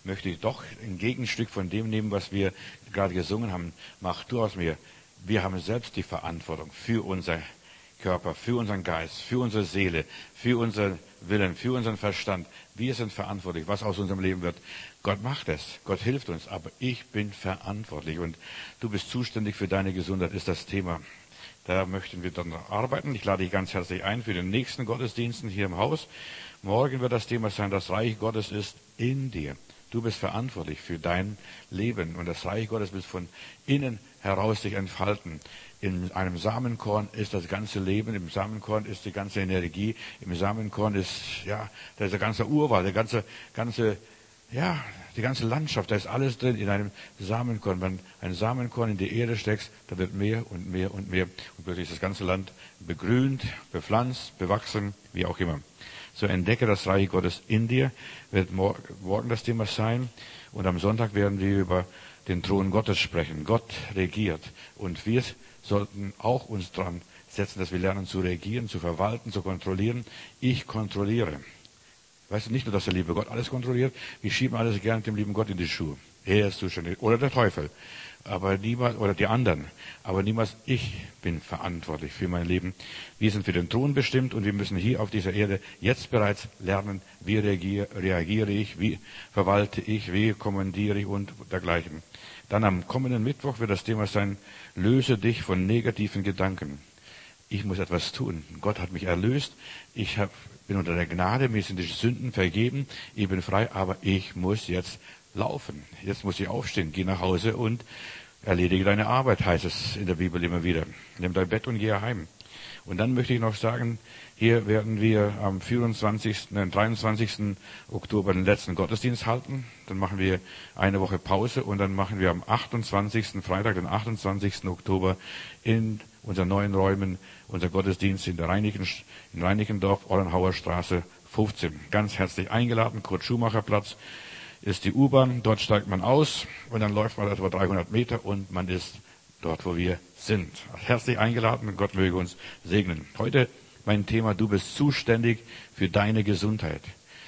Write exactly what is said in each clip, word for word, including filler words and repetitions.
möchte ich doch ein Gegenstück von dem nehmen, was wir gerade gesungen haben. Mach du aus mir. Wir haben selbst die Verantwortung für unser Körper, für unseren Geist, für unsere Seele, für unseren Willen, für unseren Verstand. Wir sind verantwortlich, was aus unserem Leben wird. Gott macht es, Gott hilft uns, aber ich bin verantwortlich und du bist zuständig für deine Gesundheit, ist das Thema. Da möchten wir dann arbeiten. Ich lade dich ganz herzlich ein für den nächsten Gottesdiensten hier im Haus. Morgen wird das Thema sein, das Reich Gottes ist in dir. Du bist verantwortlich für dein Leben und das Reich Gottes wird von innen heraus sich entfalten. In einem Samenkorn ist das ganze Leben, im Samenkorn ist die ganze Energie, im Samenkorn ist, ja, da ist der ganze Urwald, der ganze, ganze, ja, die ganze Landschaft, da ist alles drin in einem Samenkorn. Wenn ein Samenkorn in die Erde steckst, da wird mehr und mehr und mehr und plötzlich ist das ganze Land begrünt, bepflanzt, bewachsen, wie auch immer. So entdecke das Reich Gottes in dir, wird morgen das Thema sein und am Sonntag werden wir über den Thron Gottes sprechen. Gott regiert und wir sollten auch uns dran setzen, dass wir lernen zu regieren, zu verwalten, zu kontrollieren. Ich kontrolliere. Weißt du, nicht nur, dass der liebe Gott alles kontrolliert, wir schieben alles gerne dem lieben Gott in die Schuhe. Er ist zuständig. Oder der Teufel. Aber niemals, oder die anderen. Aber niemals ich bin verantwortlich für mein Leben. Wir sind für den Thron bestimmt und wir müssen hier auf dieser Erde jetzt bereits lernen, wie reagiere, reagiere ich, wie verwalte ich, wie kommandiere ich und dergleichen. Dann am kommenden Mittwoch wird das Thema sein, löse dich von negativen Gedanken. Ich muss etwas tun. Gott hat mich erlöst. Ich hab, bin unter der Gnade, mir sind die Sünden vergeben. Ich bin frei, aber ich muss jetzt laufen. Jetzt muss ich aufstehen. Geh nach Hause und erledige deine Arbeit, heißt es in der Bibel immer wieder. Nimm dein Bett und geh heim. Und dann möchte ich noch sagen, hier werden wir am vierundzwanzigsten, dreiundzwanzigsten Oktober den letzten Gottesdienst halten. Dann machen wir eine Woche Pause und dann machen wir am achtundzwanzigsten Freitag, den achtundzwanzigsten Oktober in unseren neuen Räumen unser Gottesdienst in der Reinigen, in Reinickendorf, Ollenhauer Straße fünfzehn. Ganz herzlich eingeladen, Kurt-Schumacher-Platz ist die U-Bahn, dort steigt man aus und dann läuft man etwa dreihundert Meter und man ist dort, wo wir sind. Herzlich eingeladen und Gott möge uns segnen. Heute mein Thema, du bist zuständig für deine Gesundheit.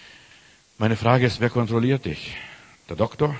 Meine Frage ist, wer kontrolliert dich? Der Doktor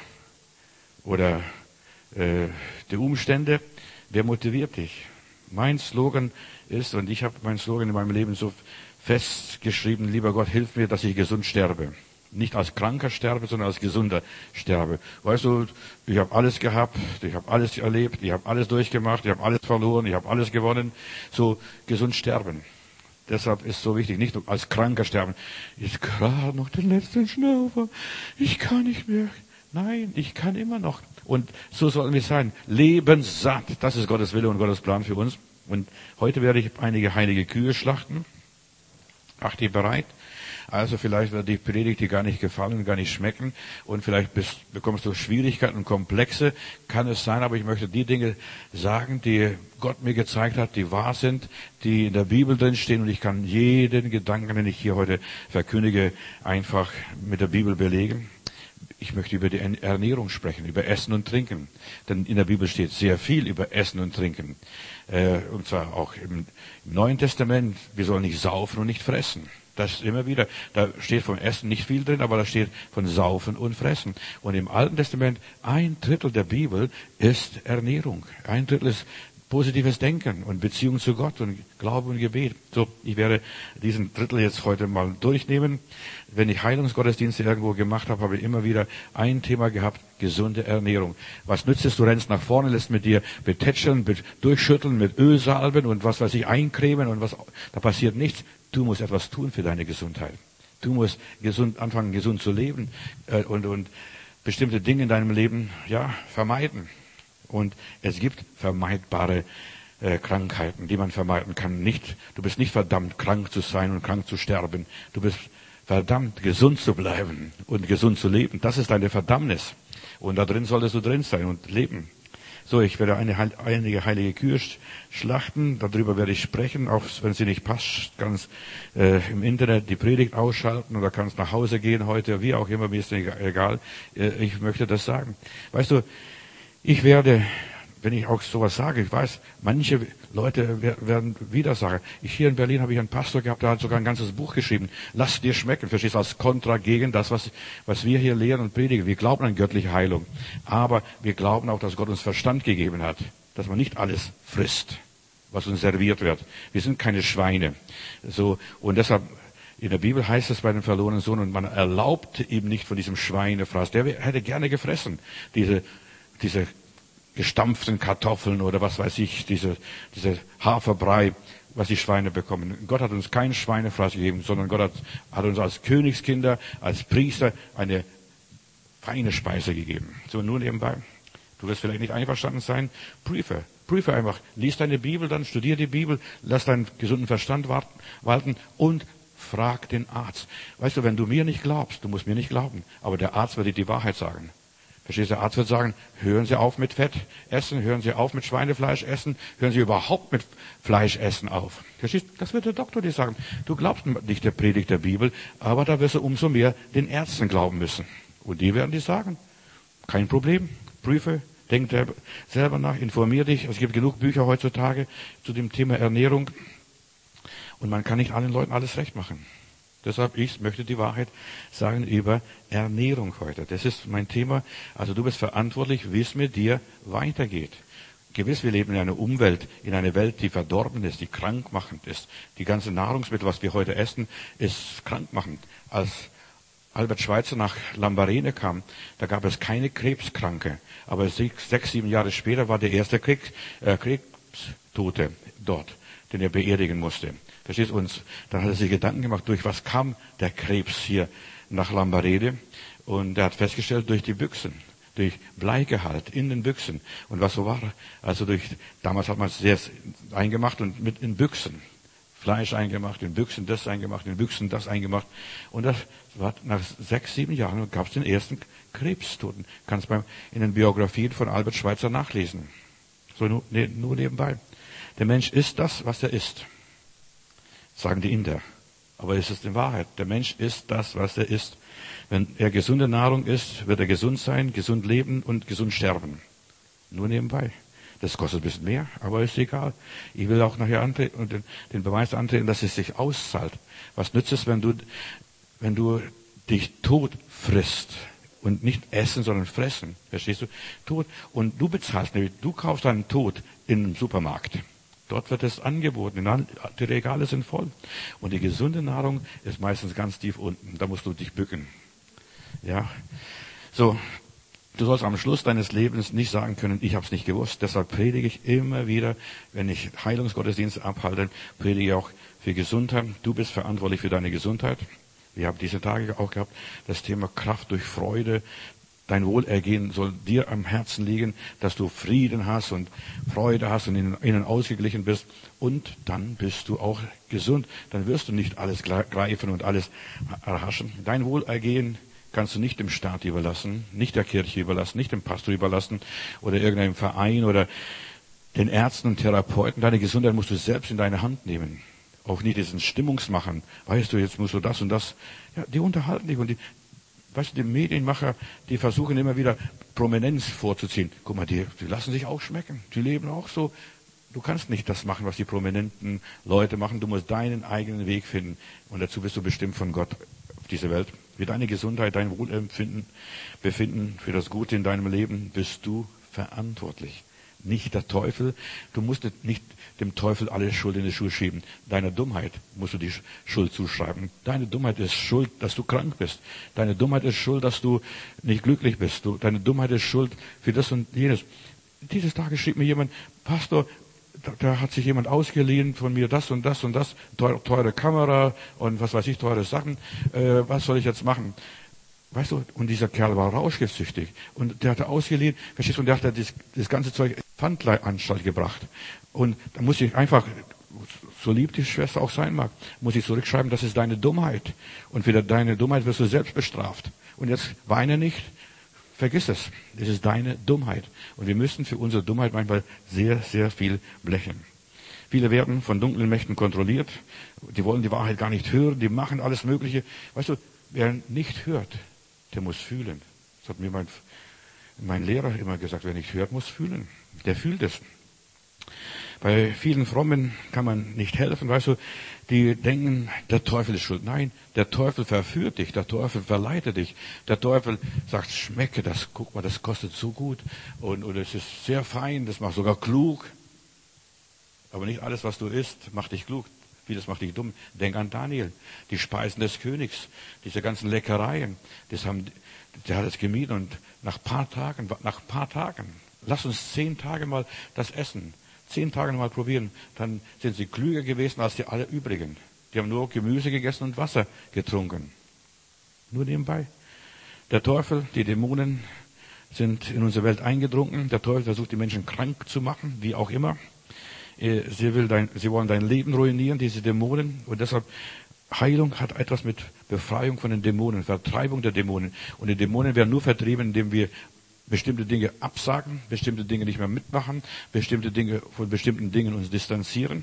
oder äh, die Umstände? Wer motiviert dich? Mein Slogan ist, und ich habe meinen Slogan in meinem Leben so festgeschrieben, lieber Gott, hilf mir, dass ich gesund sterbe. Nicht als Kranker sterbe, sondern als Gesunder sterbe. Weißt du, ich habe alles gehabt, ich habe alles erlebt, ich habe alles durchgemacht, ich habe alles verloren, ich habe alles gewonnen. So gesund sterben. Deshalb ist es so wichtig, nicht nur als Kranker sterben. Jetzt gerade noch den letzten Schnaufer, ich kann nicht mehr. Nein, ich kann immer noch. Und so sollten wir sein. Lebenssatt. Das ist Gottes Wille und Gottes Plan für uns. Und heute werde ich einige heilige Kühe schlachten. Macht ihr bereit? Also vielleicht wird die Predigt dir gar nicht gefallen, gar nicht schmecken und vielleicht bist, bekommst du Schwierigkeiten und Komplexe. Kann es sein, aber ich möchte die Dinge sagen, die Gott mir gezeigt hat, die wahr sind, die in der Bibel drin stehen und ich kann jeden Gedanken, den ich hier heute verkündige, einfach mit der Bibel belegen. Ich möchte über die Ernährung sprechen, über Essen und Trinken. Denn in der Bibel steht sehr viel über Essen und Trinken. Und zwar auch im Neuen Testament, wir sollen nicht saufen und nicht fressen. Das ist immer wieder, da steht vom Essen nicht viel drin, aber da steht von Saufen und Fressen. Und im Alten Testament, ein Drittel der Bibel ist Ernährung. Ein Drittel ist positives Denken und Beziehung zu Gott und Glaube und Gebet. So, ich werde diesen Drittel jetzt heute mal durchnehmen. Wenn ich Heilungsgottesdienste irgendwo gemacht habe, habe ich immer wieder ein Thema gehabt, gesunde Ernährung. Was nützt es? Du rennst nach vorne, lässt mit dir betätscheln, mit durchschütteln, mit Ölsalben und was weiß ich, eincremen und was, da passiert nichts. Du musst etwas tun für deine Gesundheit. Du musst gesund, anfangen, gesund zu leben äh, und, und bestimmte Dinge in deinem Leben ja vermeiden. Und es gibt vermeidbare äh, Krankheiten, die man vermeiden kann. Nicht, du bist nicht verdammt, krank zu sein und krank zu sterben. Du bist verdammt, gesund zu bleiben und gesund zu leben. Das ist deine Verdammnis. Und da drin solltest du drin sein und leben. So, ich werde eine, einige heilige Kühe schlachten. Darüber werde ich sprechen, auch wenn sie nicht passt. Ganz äh, im Internet die Predigt ausschalten oder kannst nach Hause gehen heute, wie auch immer, mir ist egal. Äh, ich möchte das sagen. Weißt du, ich werde wenn ich auch sowas sage, ich weiß, manche Leute werden Widersacher. Ich hier in Berlin habe ich einen Pastor gehabt, der hat sogar ein ganzes Buch geschrieben. Lass dir schmecken, verstehst du, als Kontra gegen das, was, was wir hier lehren und predigen. Wir glauben an göttliche Heilung. Aber wir glauben auch, dass Gott uns Verstand gegeben hat, dass man nicht alles frisst, was uns serviert wird. Wir sind keine Schweine. So, und deshalb, in der Bibel heißt es bei dem verlorenen Sohn, und man erlaubt ihm nicht von diesem Schweinefraß. Der hätte gerne gefressen, diese, diese gestampften Kartoffeln oder was weiß ich, diese, diese Haferbrei, was die Schweine bekommen. Gott hat uns keinen Schweinefraß gegeben, sondern Gott hat, hat uns als Königskinder, als Priester eine feine Speise gegeben. So, nur nebenbei. Du wirst vielleicht nicht einverstanden sein. Prüfe. Prüfe einfach. Lies deine Bibel, dann studier die Bibel, lass deinen gesunden Verstand walten und frag den Arzt. Weißt du, wenn du mir nicht glaubst, du musst mir nicht glauben, aber der Arzt wird dir die Wahrheit sagen. Verstehst du, der Arzt wird sagen, hören Sie auf mit Fett essen, hören Sie auf mit Schweinefleisch essen, hören Sie überhaupt mit Fleisch essen auf. Verstehst du, das wird der Doktor dir sagen. Du glaubst nicht der Predigt der Bibel, aber da wirst du umso mehr den Ärzten glauben müssen. Und die werden dir sagen, kein Problem, prüfe, denk selber nach, informier dich. Es gibt genug Bücher heutzutage zu dem Thema Ernährung. Und man kann nicht allen Leuten alles recht machen. Deshalb, ich möchte die Wahrheit sagen über Ernährung heute. Das ist mein Thema. Also du bist verantwortlich, wie es mit dir weitergeht. Gewiss, wir leben in einer Umwelt, in einer Welt, die verdorben ist, die krankmachend ist. Die ganze Nahrungsmittel, was wir heute essen, ist krankmachend. Als Albert Schweitzer nach Lambarene kam, da gab es keine Krebskranke. Aber sechs, sechs sieben Jahre später war der erste Krieg, äh, Krebstote dort, den er beerdigen musste. Verstehst du uns? Dann hat er sich Gedanken gemacht, durch was kam der Krebs hier nach Lambarene? Und er hat festgestellt, durch die Büchsen, durch Bleigehalt in den Büchsen. Und was so war? Also durch, damals hat man es sehr eingemacht und mit in Büchsen. Fleisch eingemacht, in Büchsen das eingemacht, in Büchsen das eingemacht. Und das war nach sechs, sieben Jahren gab es den ersten Krebstoten. Kannst beim in den Biografien von Albert Schweitzer nachlesen. So nur, ne, nur nebenbei. Der Mensch ist das, was er ist. Sagen die Inder. Aber es ist in Wahrheit. Der Mensch ist das, was er ist. Wenn er gesunde Nahrung isst, wird er gesund sein, gesund leben und gesund sterben. Nur nebenbei. Das kostet ein bisschen mehr, aber ist egal. Ich will auch nachher antreten und den, den Beweis antreten, dass es sich auszahlt. Was nützt es, wenn du, wenn du dich tot frisst? Und nicht essen, sondern fressen. Verstehst du? Tod. Und du bezahlst nämlich, du kaufst deinen Tod im Supermarkt. Dort wird es angeboten. Die Regale sind voll. Und die gesunde Nahrung ist meistens ganz tief unten. Da musst du dich bücken. Ja. So. Du sollst am Schluss deines Lebens nicht sagen können, ich habe es nicht gewusst. Deshalb predige ich immer wieder, wenn ich Heilungsgottesdienste abhalte, predige ich auch für Gesundheit. Du bist verantwortlich für deine Gesundheit. Wir haben diese Tage auch gehabt, das Thema Kraft durch Freude. Dein Wohlergehen soll dir am Herzen liegen, dass du Frieden hast und Freude hast und in innen ausgeglichen bist. Und dann bist du auch gesund. Dann wirst du nicht alles greifen und alles erhaschen. Dein Wohlergehen kannst du nicht dem Staat überlassen, nicht der Kirche überlassen, nicht dem Pastor überlassen oder irgendeinem Verein oder den Ärzten und Therapeuten. Deine Gesundheit musst du selbst in deine Hand nehmen. Auch nicht diesen Stimmungsmachern. Weißt du, jetzt musst du das und das. Ja, die unterhalten dich und die, weißt du, die Medienmacher, die versuchen immer wieder Prominenz vorzuziehen. Guck mal, die, die lassen sich auch schmecken. Die leben auch so. Du kannst nicht das machen, was die prominenten Leute machen. Du musst deinen eigenen Weg finden. Und dazu bist du bestimmt von Gott auf diese Welt. Für deine Gesundheit, dein Wohlempfinden, Befinden, für das Gute in deinem Leben bist du verantwortlich. Nicht der Teufel. Du musst nicht dem Teufel alle Schuld in die Schuhe schieben. Deiner Dummheit musst du die Schuld zuschreiben. Deine Dummheit ist schuld, dass du krank bist. Deine Dummheit ist schuld, dass du nicht glücklich bist. Du, deine Dummheit ist schuld für das und jenes. Dieses Tages schrieb mir jemand, Pastor, da, da hat sich jemand ausgeliehen von mir das und das und das, teure, teure Kamera und was weiß ich, teure Sachen. Äh, was soll ich jetzt machen? Weißt du, und dieser Kerl war rauschgiftsüchtig. Und der hatte ausgeliehen, verstehst du, und der hat das, das ganze Zeug in die Pfandleihanstalt gebracht. Und da muss ich einfach, so lieb die Schwester auch sein mag, muss ich zurückschreiben, das ist deine Dummheit. Und für deine Dummheit wirst du selbst bestraft. Und jetzt weine nicht, vergiss es. Es ist deine Dummheit. Und wir müssen für unsere Dummheit manchmal sehr, sehr viel blechen. Viele werden von dunklen Mächten kontrolliert. Die wollen die Wahrheit gar nicht hören. Die machen alles Mögliche. Weißt du, wer nicht hört, der muss fühlen. Das hat mir mein mein Lehrer immer gesagt, wer nicht hört, muss fühlen. Der fühlt es. Bei vielen Frommen kann man nicht helfen, weißt du, die denken, der Teufel ist schuld. Nein, der Teufel verführt dich, der Teufel verleitet dich. Der Teufel sagt, schmecke das, guck mal, das kostet so gut und, und es ist sehr fein, das macht sogar klug. Aber nicht alles, was du isst, macht dich klug. Vieles macht dich dumm. Denk an Daniel, die Speisen des Königs, diese ganzen Leckereien, das haben, der hat es gemieden und nach paar Tagen, nach paar Tagen, lass uns zehn Tage mal das essen. Zehn Tage mal probieren, dann sind sie klüger gewesen als die alle übrigen. Die haben nur Gemüse gegessen und Wasser getrunken. Nur nebenbei. Der Teufel, die Dämonen sind in unsere Welt eingedrungen. Der Teufel versucht, die Menschen krank zu machen, wie auch immer. Sie, will dein, sie wollen dein Leben ruinieren, diese Dämonen. Und deshalb, Heilung hat etwas mit Befreiung von den Dämonen, Vertreibung der Dämonen. Und die Dämonen werden nur vertrieben, indem wir bestimmte Dinge absagen, bestimmte Dinge nicht mehr mitmachen, bestimmte Dinge, von bestimmten Dingen uns distanzieren.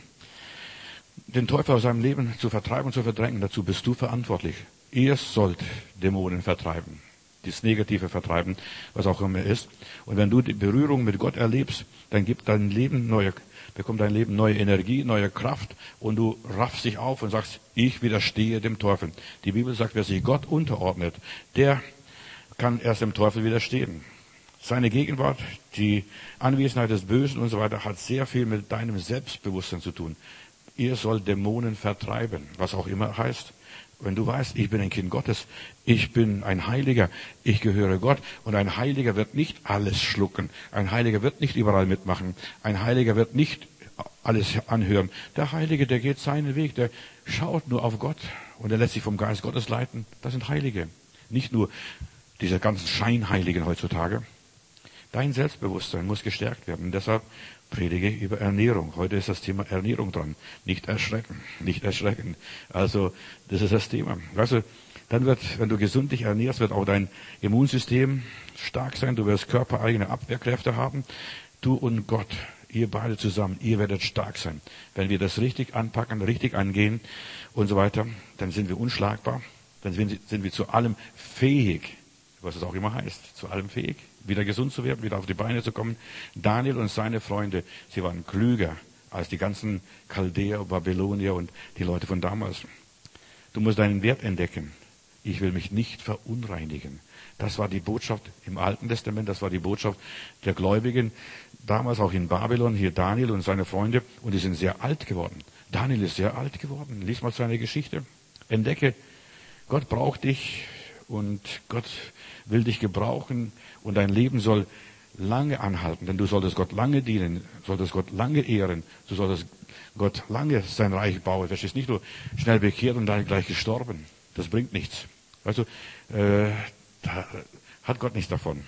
Den Teufel aus seinem Leben zu vertreiben und zu verdrängen, dazu bist du verantwortlich. Ihr sollt Dämonen vertreiben, das Negative vertreiben, was auch immer ist. Und wenn du die Berührung mit Gott erlebst, dann gibt dein Leben neue, bekommt dein Leben neue Energie, neue Kraft und du raffst dich auf und sagst, ich widerstehe dem Teufel. Die Bibel sagt, wer sich Gott unterordnet, der kann erst dem Teufel widerstehen. Seine Gegenwart, die Anwesenheit des Bösen und so weiter, hat sehr viel mit deinem Selbstbewusstsein zu tun. Ihr sollt Dämonen vertreiben, was auch immer heißt. Wenn du weißt, ich bin ein Kind Gottes, ich bin ein Heiliger, ich gehöre Gott und ein Heiliger wird nicht alles schlucken, ein Heiliger wird nicht überall mitmachen, ein Heiliger wird nicht alles anhören. Der Heilige, der geht seinen Weg, der schaut nur auf Gott und er lässt sich vom Geist Gottes leiten. Das sind Heilige, nicht nur diese ganzen Scheinheiligen heutzutage. Dein Selbstbewusstsein muss gestärkt werden. Und deshalb predige über Ernährung. Heute ist das Thema Ernährung dran. Nicht erschrecken. Nicht erschrecken. Also, das ist das Thema. Weißt du, dann wird, wenn du gesund dich ernährst, wird auch dein Immunsystem stark sein. Du wirst körpereigene Abwehrkräfte haben. Du und Gott, ihr beide zusammen, ihr werdet stark sein. Wenn wir das richtig anpacken, richtig angehen und so weiter, dann sind wir unschlagbar. Dann sind wir zu allem fähig. Was es auch immer heißt, zu allem fähig, wieder gesund zu werden, wieder auf die Beine zu kommen. Daniel und seine Freunde, sie waren klüger als die ganzen Chaldäer, Babylonier und die Leute von damals. Du musst deinen Wert entdecken. Ich will mich nicht verunreinigen. Das war die Botschaft im Alten Testament, das war die Botschaft der Gläubigen, damals auch in Babylon, hier Daniel und seine Freunde, und die sind sehr alt geworden. Daniel ist sehr alt geworden. Lies mal seine Geschichte. Entdecke, Gott braucht dich. Und Gott will dich gebrauchen und dein Leben soll lange anhalten, denn du solltest Gott lange dienen, solltest Gott lange ehren, du solltest Gott lange sein Reich bauen. Verstehst nicht nur schnell bekehrt und dann gleich gestorben. Das bringt nichts. Weißt du, äh, da hat Gott nichts davon.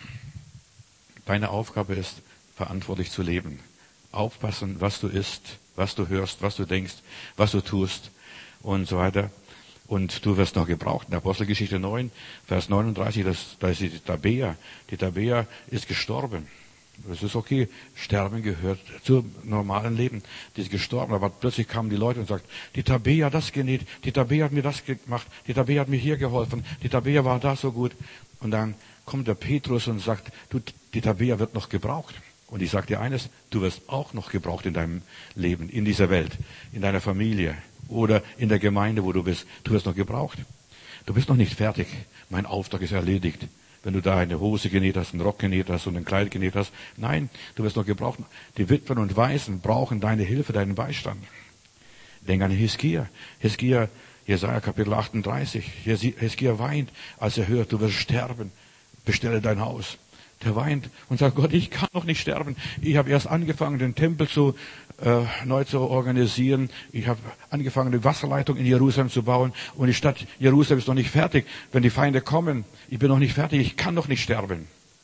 Deine Aufgabe ist, verantwortlich zu leben. Aufpassen, was du isst, was du hörst, was du denkst, was du tust und so weiter. Und du wirst noch gebraucht. In der Apostelgeschichte neun, Vers neununddreißig, das, da ist die Tabea. Die Tabea ist gestorben. Das ist okay. Sterben gehört zum normalen Leben. Die ist gestorben, aber plötzlich kamen die Leute und sagten, die Tabea hat das genäht, die Tabea hat mir das gemacht, die Tabea hat mir hier geholfen, die Tabea war da so gut. Und dann kommt der Petrus und sagt, du, die Tabea wird noch gebraucht. Und ich sage dir eines, du wirst auch noch gebraucht in deinem Leben, in dieser Welt, in deiner Familie. Oder in der Gemeinde, wo du bist. Du wirst noch gebraucht. Du bist noch nicht fertig. Mein Auftrag ist erledigt. Wenn du da eine Hose genäht hast, einen Rock genäht hast und ein Kleid genäht hast. Nein, du wirst noch gebraucht. Die Witwen und Waisen brauchen deine Hilfe, deinen Beistand. Denk an Hiskia. Hiskia, Jesaja Kapitel achtunddreißig. Hiskia weint, als er hört, du wirst sterben. Bestelle dein Haus. Der weint und sagt, Gott, ich kann noch nicht sterben. Ich habe erst angefangen, den Tempel zu, äh, neu zu organisieren. Ich habe angefangen, die Wasserleitung in Jerusalem zu bauen. Und die Stadt Jerusalem ist noch nicht fertig. Wenn die Feinde kommen, ich bin noch nicht fertig, ich kann noch nicht sterben.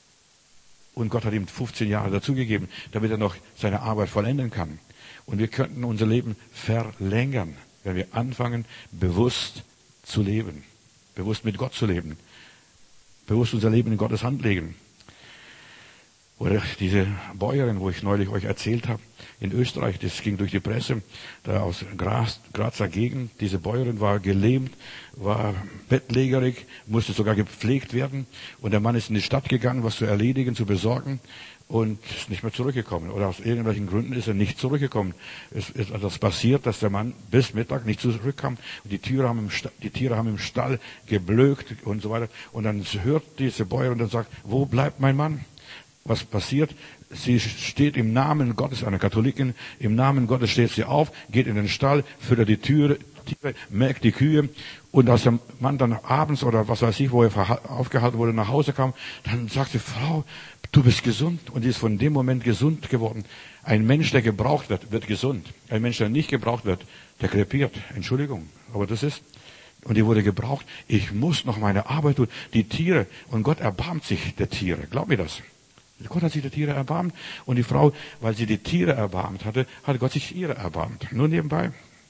Und Gott hat ihm fünfzehn Jahre dazugegeben, damit er noch seine Arbeit vollenden kann. Und wir könnten unser Leben verlängern, wenn wir anfangen, bewusst zu leben. Bewusst mit Gott zu leben. Bewusst unser Leben in Gottes Hand legen. Oder diese Bäuerin, wo ich neulich euch erzählt habe, in Österreich, das ging durch die Presse, da aus Graz, Grazer Gegend. Diese Bäuerin war gelähmt, war bettlägerig, musste sogar gepflegt werden. Und der Mann ist in die Stadt gegangen, was zu erledigen, zu besorgen und ist nicht mehr zurückgekommen. Oder aus irgendwelchen Gründen ist er nicht zurückgekommen. Es ist etwas passiert, dass der Mann bis Mittag nicht zurückkam. Und die Tiere haben im Stall, die Tiere haben im Stall geblökt und so weiter. Und dann hört diese Bäuerin und sagt, wo bleibt mein Mann? Was passiert? Sie steht im Namen Gottes, eine Katholikin, im Namen Gottes steht sie auf, geht in den Stall, füttert die Türe, Tiere, melkt die Kühe. Und als der Mann dann abends oder was weiß ich, wo er aufgehalten wurde, nach Hause kam, dann sagt sie, Frau, du bist gesund. Und die ist von dem Moment gesund geworden. Ein Mensch, der gebraucht wird, wird gesund. Ein Mensch, der nicht gebraucht wird, der krepiert. Entschuldigung, aber das ist. Und die wurde gebraucht. Ich muss noch meine Arbeit tun. Die Tiere, und Gott erbarmt sich der Tiere. Glaub mir das. Gott hat sich der Tiere erbarmt. Und die Frau, weil sie die Tiere erbarmt hatte, hat Gott sich ihre erbarmt. Nur nebenbei.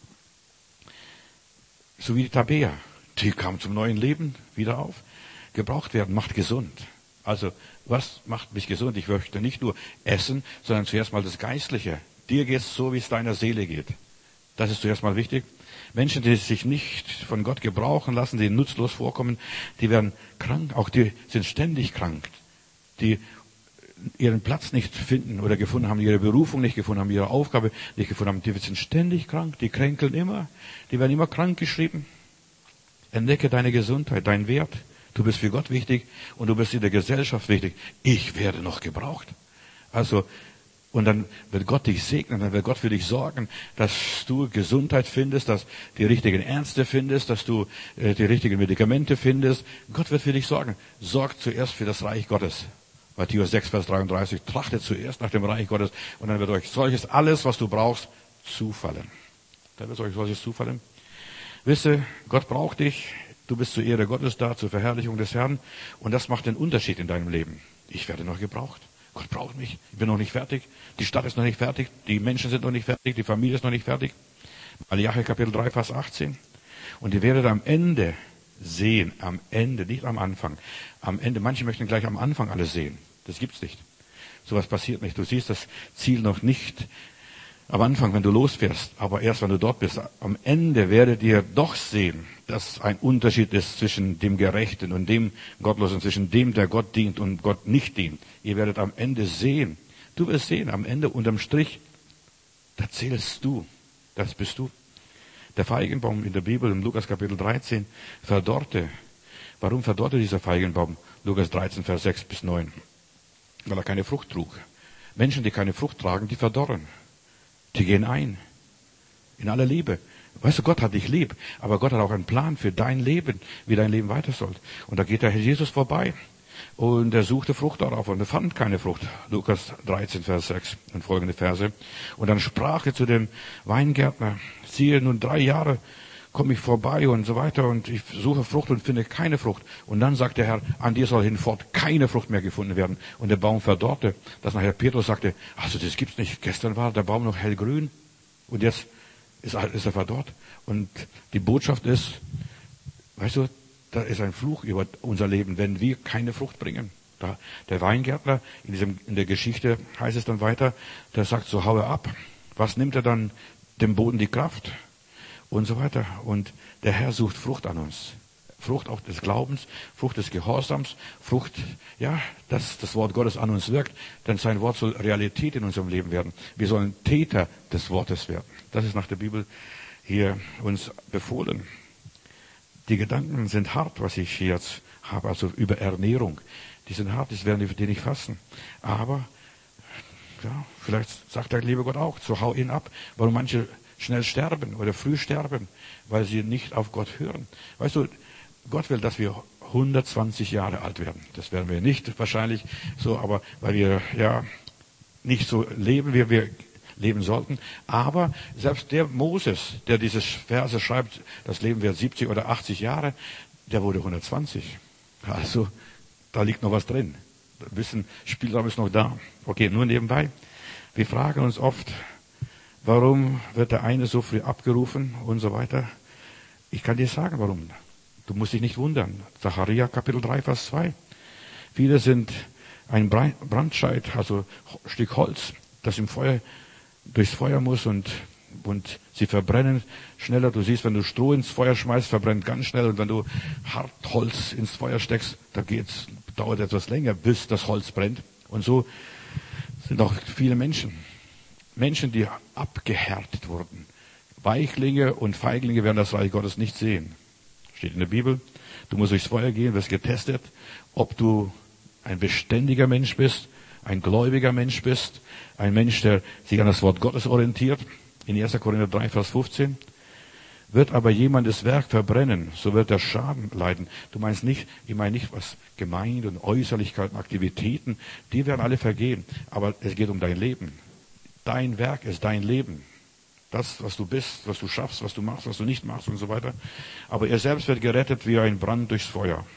So wie die Tabea. Die kam zum neuen Leben wieder auf. Gebraucht werden macht gesund. Also, was macht mich gesund? Ich möchte nicht nur essen, sondern zuerst mal das Geistliche. Dir geht's so, wie es deiner Seele geht. Das ist zuerst mal wichtig. Menschen, die sich nicht von Gott gebrauchen lassen, die nutzlos vorkommen, die werden krank. Auch die sind ständig krank. Die ihren Platz nicht finden oder gefunden haben, ihre Berufung nicht gefunden haben, ihre Aufgabe nicht gefunden haben. Die sind ständig krank, die kränkeln immer, die werden immer krank geschrieben. Entdecke deine Gesundheit, deinen Wert. Du bist für Gott wichtig und du bist in der Gesellschaft wichtig. Ich werde noch gebraucht. Also, und dann wird Gott dich segnen, dann wird Gott für dich sorgen, dass du Gesundheit findest, dass du die richtigen Ärzte findest, dass du äh, die richtigen Medikamente findest. Gott wird für dich sorgen. Sorg zuerst für das Reich Gottes. Matthäus sechs, Vers dreiunddreißig, trachtet zuerst nach dem Reich Gottes und dann wird euch solches, alles, was du brauchst, zufallen. Dann wird euch solches zufallen. Wisse, Gott braucht dich, du bist zur Ehre Gottes da, zur Verherrlichung des Herrn und das macht den Unterschied in deinem Leben. Ich werde noch gebraucht. Gott braucht mich, ich bin noch nicht fertig, die Stadt ist noch nicht fertig, die Menschen sind noch nicht fertig, die Familie ist noch nicht fertig. Malachi Kapitel drei, Vers achtzehn. Und ihr werdet am Ende sehen, am Ende, nicht am Anfang. Am Ende, manche möchten gleich am Anfang alles sehen. Das gibt's nicht. Sowas passiert nicht. Du siehst das Ziel noch nicht am Anfang, wenn du losfährst, aber erst, wenn du dort bist. Am Ende werdet ihr doch sehen, dass ein Unterschied ist zwischen dem Gerechten und dem Gottlosen, zwischen dem, der Gott dient und Gott nicht dient. Ihr werdet am Ende sehen. Du wirst sehen, am Ende, unterm Strich, da zählst du. Das bist du. Der Feigenbaum in der Bibel, im Lukas Kapitel dreizehn, verdorrte. Warum verdorrte dieser Feigenbaum? Lukas dreizehn, Vers sechs bis neun. Weil er keine Frucht trug. Menschen, die keine Frucht tragen, die verdorren. Die gehen ein. In aller Liebe. Weißt du, Gott hat dich lieb, aber Gott hat auch einen Plan für dein Leben, wie dein Leben weiter soll. Und da geht der Herr Jesus vorbei. Und er suchte Frucht darauf und er fand keine Frucht. Lukas dreizehn, Vers sechs und folgende Verse. Und dann sprach er zu dem Weingärtner, siehe, nun drei Jahre komme ich vorbei und so weiter und ich suche Frucht und finde keine Frucht. Und dann sagt der Herr, an dir soll hinfort keine Frucht mehr gefunden werden. Und der Baum verdorrte, dass nachher Petrus sagte, also das gibt's nicht. Gestern war der Baum noch hellgrün und jetzt ist er verdorrt. Und die Botschaft ist, weißt du, da ist ein Fluch über unser Leben, wenn wir keine Frucht bringen. Da, der Weingärtner, in, diesem, in der Geschichte heißt es dann weiter, der sagt, so haue ab. Was nimmt er dann dem Boden die Kraft? Und so weiter. Und der Herr sucht Frucht an uns. Frucht auch des Glaubens, Frucht des Gehorsams, Frucht, ja, dass das Wort Gottes an uns wirkt, denn sein Wort soll Realität in unserem Leben werden. Wir sollen Täter des Wortes werden. Das ist nach der Bibel hier uns befohlen. Die Gedanken sind hart, was ich hier jetzt habe, also über Ernährung. Die sind hart, das werden die nicht fassen. Aber, ja, vielleicht sagt der liebe Gott auch, so hau ihn ab. Warum manche schnell sterben oder früh sterben, weil sie nicht auf Gott hören. Weißt du, Gott will, dass wir hundertzwanzig Jahre alt werden. Das werden wir nicht wahrscheinlich so, aber weil wir ja nicht so leben, wie wir leben sollten. Aber selbst der Moses, der diese Verse schreibt, das Leben wird siebzig oder achtzig Jahre, der wurde hundertzwanzig. Also, da liegt noch was drin. Ein bisschen Spielraum ist noch da. Okay, nur nebenbei. Wir fragen uns oft, warum wird der eine so früh abgerufen und so weiter? Ich kann dir sagen, warum. Du musst dich nicht wundern. Zachariah Kapitel drei, Vers zwei. Viele sind ein Brandscheit, also ein Stück Holz, das im Feuer, durchs Feuer muss und, und sie verbrennen schneller. Du siehst, wenn du Stroh ins Feuer schmeißt, verbrennt ganz schnell. Und wenn du Hartholz ins Feuer steckst, da geht's, dauert etwas länger, bis das Holz brennt. Und so sind auch viele Menschen. Menschen, die abgehärtet wurden. Weichlinge und Feiglinge werden das Reich Gottes nicht sehen. Steht in der Bibel. Du musst durchs Feuer gehen, wirst getestet, ob du ein beständiger Mensch bist, ein gläubiger Mensch bist, ein Mensch, der sich an das Wort Gottes orientiert. In erster Korinther drei, Vers fünfzehn. Wird aber jemand das Werk verbrennen, so wird er Schaden leiden. Du meinst nicht, ich meine nicht, was Gemeinde und Äußerlichkeiten, Aktivitäten, die werden alle vergehen. Aber es geht um dein Leben. Dein Werk ist dein Leben. Das, was du bist, was du schaffst, was du machst, was du nicht machst und so weiter. Aber er selbst wird gerettet wie ein Brand durchs Feuer.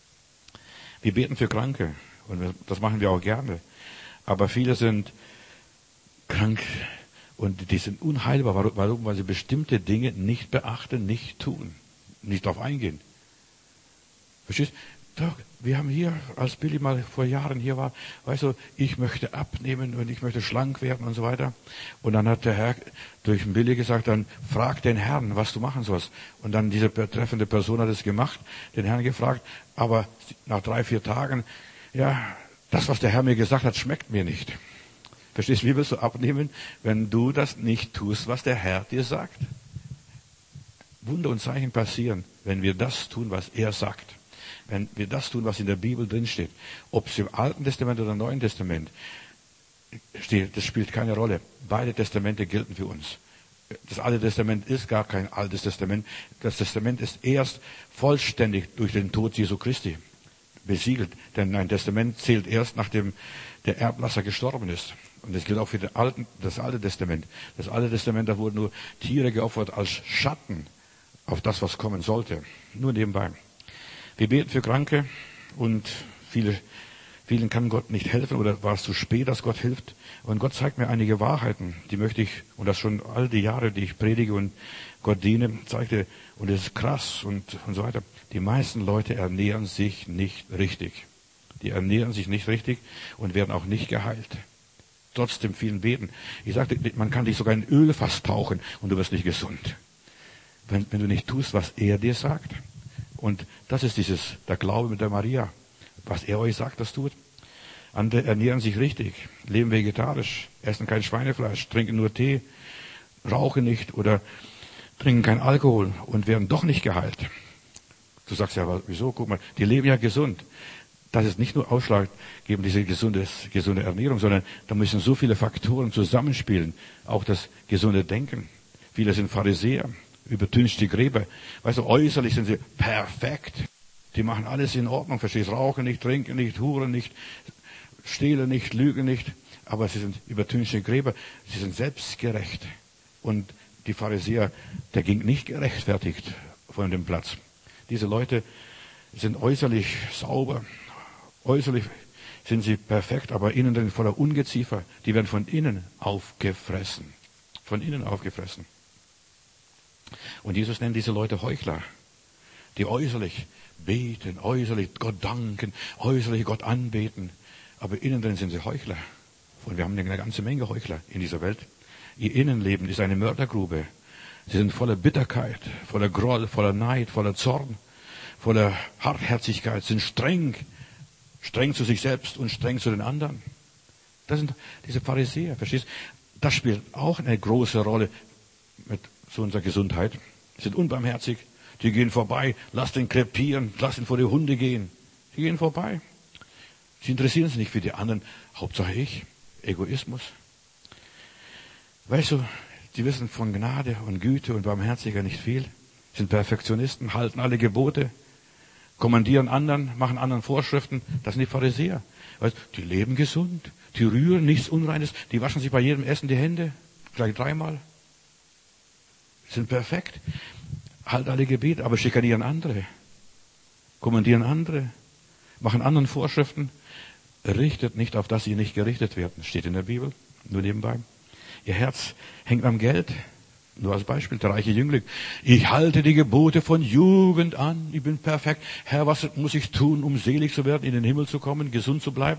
Wir beten für Kranke. Und das machen wir auch gerne. Aber viele sind krank und die sind unheilbar. Warum? Weil sie bestimmte Dinge nicht beachten, nicht tun, nicht darauf eingehen. Verstehst du? Doch, wir haben hier, als Billy mal vor Jahren hier war, weißt du, ich möchte abnehmen und ich möchte schlank werden und so weiter. Und dann hat der Herr durch den Billy gesagt, dann frag den Herrn, was du machen sollst. Und dann diese betreffende Person hat es gemacht, den Herrn gefragt, aber nach drei, vier Tagen, ja, das, was der Herr mir gesagt hat, schmeckt mir nicht. Verstehst du, wie willst du abnehmen, wenn du das nicht tust, was der Herr dir sagt? Wunder und Zeichen passieren, wenn wir das tun, was er sagt. Wenn wir das tun, was in der Bibel drinsteht. Ob es im Alten Testament oder im Neuen Testament steht, das spielt keine Rolle. Beide Testamente gelten für uns. Das Alte Testament ist gar kein Altes Testament. Das Testament ist erst vollständig durch den Tod Jesu Christi besiegelt. Denn ein Testament zählt erst, nachdem der Erblasser gestorben ist. Und das gilt auch für den Alten, das Alte Testament. Das Alte Testament, da wurden nur Tiere geopfert als Schatten auf das, was kommen sollte. Nur nebenbei. Wir beten für Kranke und viele, vielen kann Gott nicht helfen oder war es zu spät, dass Gott hilft. Und Gott zeigt mir einige Wahrheiten, die möchte ich, und das schon all die Jahre, die ich predige und Gott diene, zeigte, und es ist krass und, und so weiter. Die meisten Leute ernähren sich nicht richtig. Die ernähren sich nicht richtig und werden auch nicht geheilt. Trotzdem vielen beten. Ich sagte, man kann dich sogar in Ölfass tauchen und du wirst nicht gesund. Wenn, wenn du nicht tust, was er dir sagt. Und das ist dieses, der Glaube mit der Maria. Was er euch sagt, das tut. Andere ernähren sich richtig, leben vegetarisch, essen kein Schweinefleisch, trinken nur Tee, rauchen nicht oder trinken kein Alkohol und werden doch nicht geheilt. Du sagst ja, aber wieso? Guck mal, die leben ja gesund. Das ist nicht nur ausschlaggebend, diese gesunde, gesunde Ernährung, sondern da müssen so viele Faktoren zusammenspielen. Auch das gesunde Denken. Viele sind Pharisäer, übertünchte Gräber. Weißt du, äußerlich sind sie perfekt. Die machen alles in Ordnung, verstehst? Rauchen nicht, trinken nicht, huren nicht, stehlen nicht, lügen nicht. Aber sie sind übertünchte Gräber. Sie sind selbstgerecht. Und die Pharisäer, der ging nicht gerechtfertigt von dem Platz. Diese Leute sind äußerlich sauber. Äußerlich sind sie perfekt, aber innen drin voller Ungeziefer. Die werden von innen aufgefressen. Von innen aufgefressen. Und Jesus nennt diese Leute Heuchler, die äußerlich beten, äußerlich Gott danken, äußerlich Gott anbeten. Aber innen drin sind sie Heuchler. Und wir haben eine ganze Menge Heuchler in dieser Welt. Ihr Innenleben ist eine Mördergrube. Sie sind voller Bitterkeit, voller Groll, voller Neid, voller Zorn, voller Hartherzigkeit, sind streng, streng zu sich selbst und streng zu den anderen. Das sind diese Pharisäer, verstehst du? Das spielt auch eine große Rolle mit zu unserer Gesundheit. Sie sind unbarmherzig, die gehen vorbei, lass den krepieren, lass ihn vor die Hunde gehen. Die gehen vorbei. Sie interessieren sich nicht für die anderen, Hauptsache ich, Egoismus. Weißt du, sie wissen von Gnade und Güte und Barmherzigkeit nicht viel, sind Perfektionisten, halten alle Gebote, kommandieren anderen, machen anderen Vorschriften. Das sind die Pharisäer. Weißt, die leben gesund, die rühren nichts Unreines, die waschen sich bei jedem Essen die Hände, gleich dreimal. Sind perfekt, halten alle Gebete, aber schikanieren andere, kommandieren andere, machen anderen Vorschriften, richtet nicht, auf das sie nicht gerichtet werden. Steht in der Bibel, nur nebenbei. Ihr Herz hängt am Geld. Nur als Beispiel, der reiche Jüngling. Ich halte die Gebote von Jugend an. Ich bin perfekt. Herr, was muss ich tun, um selig zu werden, in den Himmel zu kommen, gesund zu bleiben?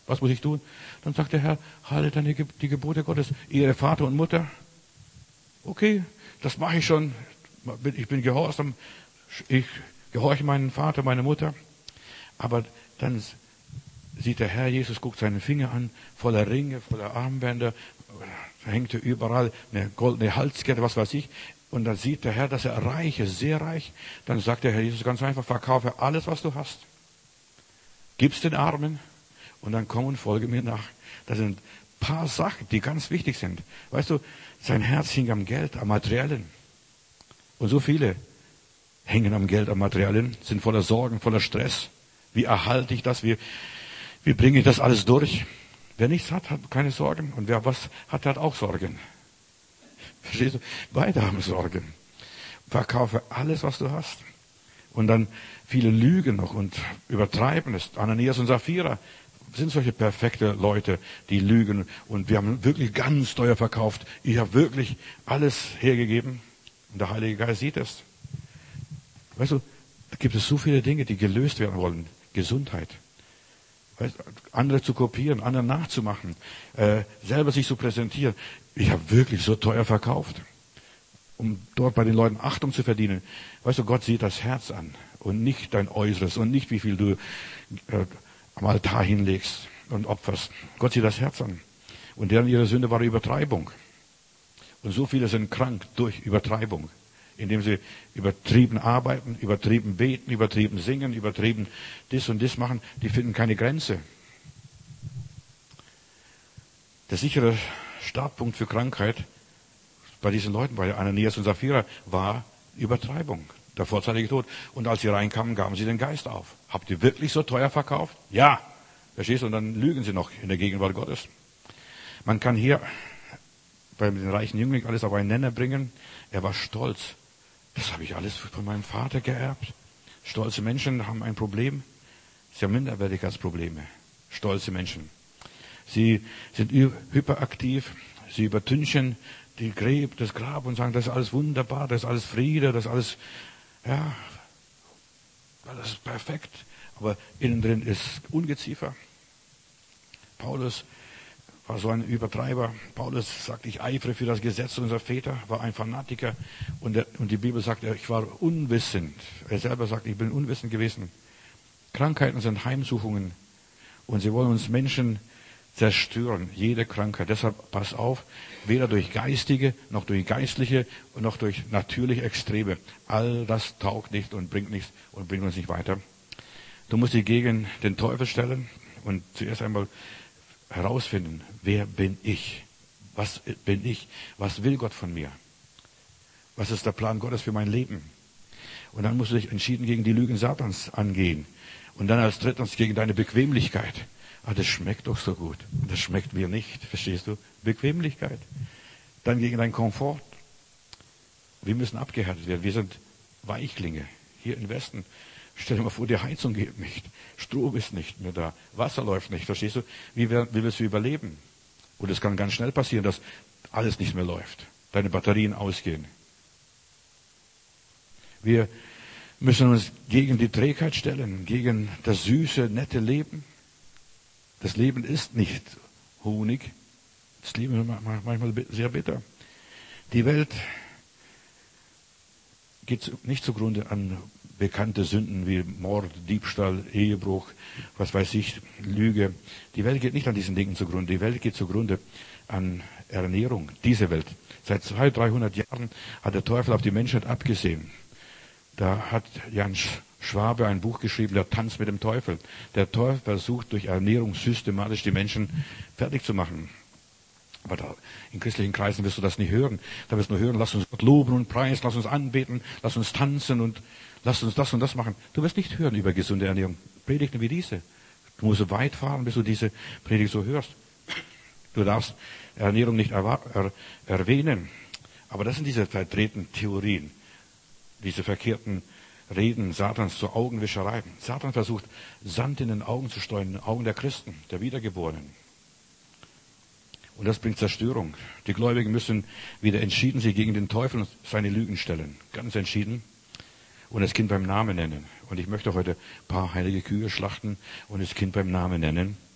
Was muss ich tun? Dann sagt der Herr, halte deine, die Gebote Gottes, ehre Vater und Mutter. Okay, das mache ich schon. Ich bin gehorsam. Ich gehorche meinen Vater, meine Mutter. Aber dann sieht der Herr Jesus, guckt seinen Finger an, voller Ringe, voller Armbänder, hängte überall eine goldene Halskette, was weiß ich. Und dann sieht der Herr, dass er reich ist, sehr reich. Dann sagt der Herr Jesus ganz einfach, verkaufe alles, was du hast. Gib's den Armen und dann komm und folge mir nach. Das sind ein paar Sachen, die ganz wichtig sind. Weißt du, sein Herz hing am Geld, am Materiellen. Und so viele hängen am Geld, am Materiellen, sind voller Sorgen, voller Stress. Wie erhalte ich das? Wie, wie bringe ich das alles durch? Wer nichts hat, hat keine Sorgen. Und wer was hat, hat auch Sorgen. Verstehst du? Beide haben Sorgen. Verkaufe alles, was du hast. Und dann viele lügen noch und übertreiben es. Ananias und Sapphira sind solche perfekte Leute, die lügen. Und wir haben wirklich ganz teuer verkauft. Ich habe wirklich alles hergegeben. Und der Heilige Geist sieht es. Weißt du, da gibt es so viele Dinge, die gelöst werden wollen. Gesundheit. Weißt, andere zu kopieren, anderen nachzumachen, äh, selber sich zu präsentieren. Ich habe wirklich so teuer verkauft, um dort bei den Leuten Achtung zu verdienen. Weißt du, Gott sieht das Herz an und nicht dein Äußeres und nicht wie viel du äh, am Altar hinlegst und opferst. Gott sieht das Herz an. Und deren ihre Sünde war Übertreibung. Und so viele sind krank durch Übertreibung, indem sie übertrieben arbeiten, übertrieben beten, übertrieben singen, übertrieben das und das machen. Die finden keine Grenze. Der sichere Startpunkt für Krankheit bei diesen Leuten, bei Ananias und Sapphira, war Übertreibung, der vorzeitige Tod. Und als sie reinkamen, gaben sie den Geist auf. Habt ihr wirklich so teuer verkauft? Ja. Verstehst du? Und dann lügen sie noch in der Gegenwart Gottes. Man kann hier bei den reichen Jüngling alles auf einen Nenner bringen. Er war stolz. Das habe ich alles von meinem Vater geerbt. Stolze Menschen haben ein Problem. Sie haben Minderwertigkeitsprobleme. Stolze Menschen. Sie sind hyperaktiv. Sie übertünchen die Gräb, das Grab und sagen, das ist alles wunderbar, das ist alles Friede, das ist alles, ja, alles perfekt. Aber innen drin ist Ungeziefer. Paulus war so ein Übertreiber. Paulus sagt, ich eifere für das Gesetz unserer Väter, war ein Fanatiker. Und, der, und die Bibel sagt, ich war unwissend. Er selber sagt, ich bin unwissend gewesen. Krankheiten sind Heimsuchungen. Und sie wollen uns Menschen zerstören. Jede Krankheit. Deshalb pass auf, weder durch geistige, noch durch geistliche und noch durch natürliche Extreme. All das taugt nicht und bringt nichts und bringt uns nicht weiter. Du musst dich gegen den Teufel stellen und zuerst einmal herausfinden, wer bin ich? Was bin ich? Was will Gott von mir? Was ist der Plan Gottes für mein Leben? Und dann musst du dich entschieden gegen die Lügen Satans angehen. Und dann als drittens gegen deine Bequemlichkeit. Ah, das schmeckt doch so gut. Das schmeckt mir nicht, verstehst du? Bequemlichkeit. Dann gegen deinen Komfort. Wir müssen abgehärtet werden. Wir sind Weichlinge hier im Westen. Stell dir mal vor, die Heizung geht nicht. Strom ist nicht mehr da. Wasser läuft nicht. Verstehst du? Wie, wie willst du überleben? Und es kann ganz schnell passieren, dass alles nicht mehr läuft. Deine Batterien ausgehen. Wir müssen uns gegen die Trägheit stellen, gegen das süße, nette Leben. Das Leben ist nicht Honig. Das Leben ist manchmal sehr bitter. Die Welt geht nicht zugrunde an bekannte Sünden wie Mord, Diebstahl, Ehebruch, was weiß ich, Lüge. Die Welt geht nicht an diesen Dingen zugrunde. Die Welt geht zugrunde an Ernährung. Diese Welt. Seit zweihundert, dreihundert Jahren hat der Teufel auf die Menschheit abgesehen. Da hat Jan Schwabe ein Buch geschrieben, der Tanz mit dem Teufel. Der Teufel versucht durch Ernährung systematisch die Menschen fertig zu machen. Aber da, in christlichen Kreisen wirst du das nicht hören. Da wirst du nur hören, lass uns Gott loben und preisen, lass uns anbeten, lass uns tanzen und lass uns das und das machen. Du wirst nicht hören über gesunde Ernährung. Predigten wie diese. Du musst so weit fahren, bis du diese Predigt so hörst. Du darfst Ernährung nicht er, er, erwähnen. Aber das sind diese verdrehten Theorien, diese verkehrten Reden Satans zur Augenwischerei. Satan versucht, Sand in den Augen zu streuen, in den Augen der Christen, der Wiedergeborenen. Und das bringt Zerstörung. Die Gläubigen müssen wieder entschieden sich gegen den Teufel und seine Lügen stellen. Ganz entschieden. Und das Kind beim Namen nennen. Und ich möchte heute ein paar heilige Kühe schlachten und das Kind beim Namen nennen.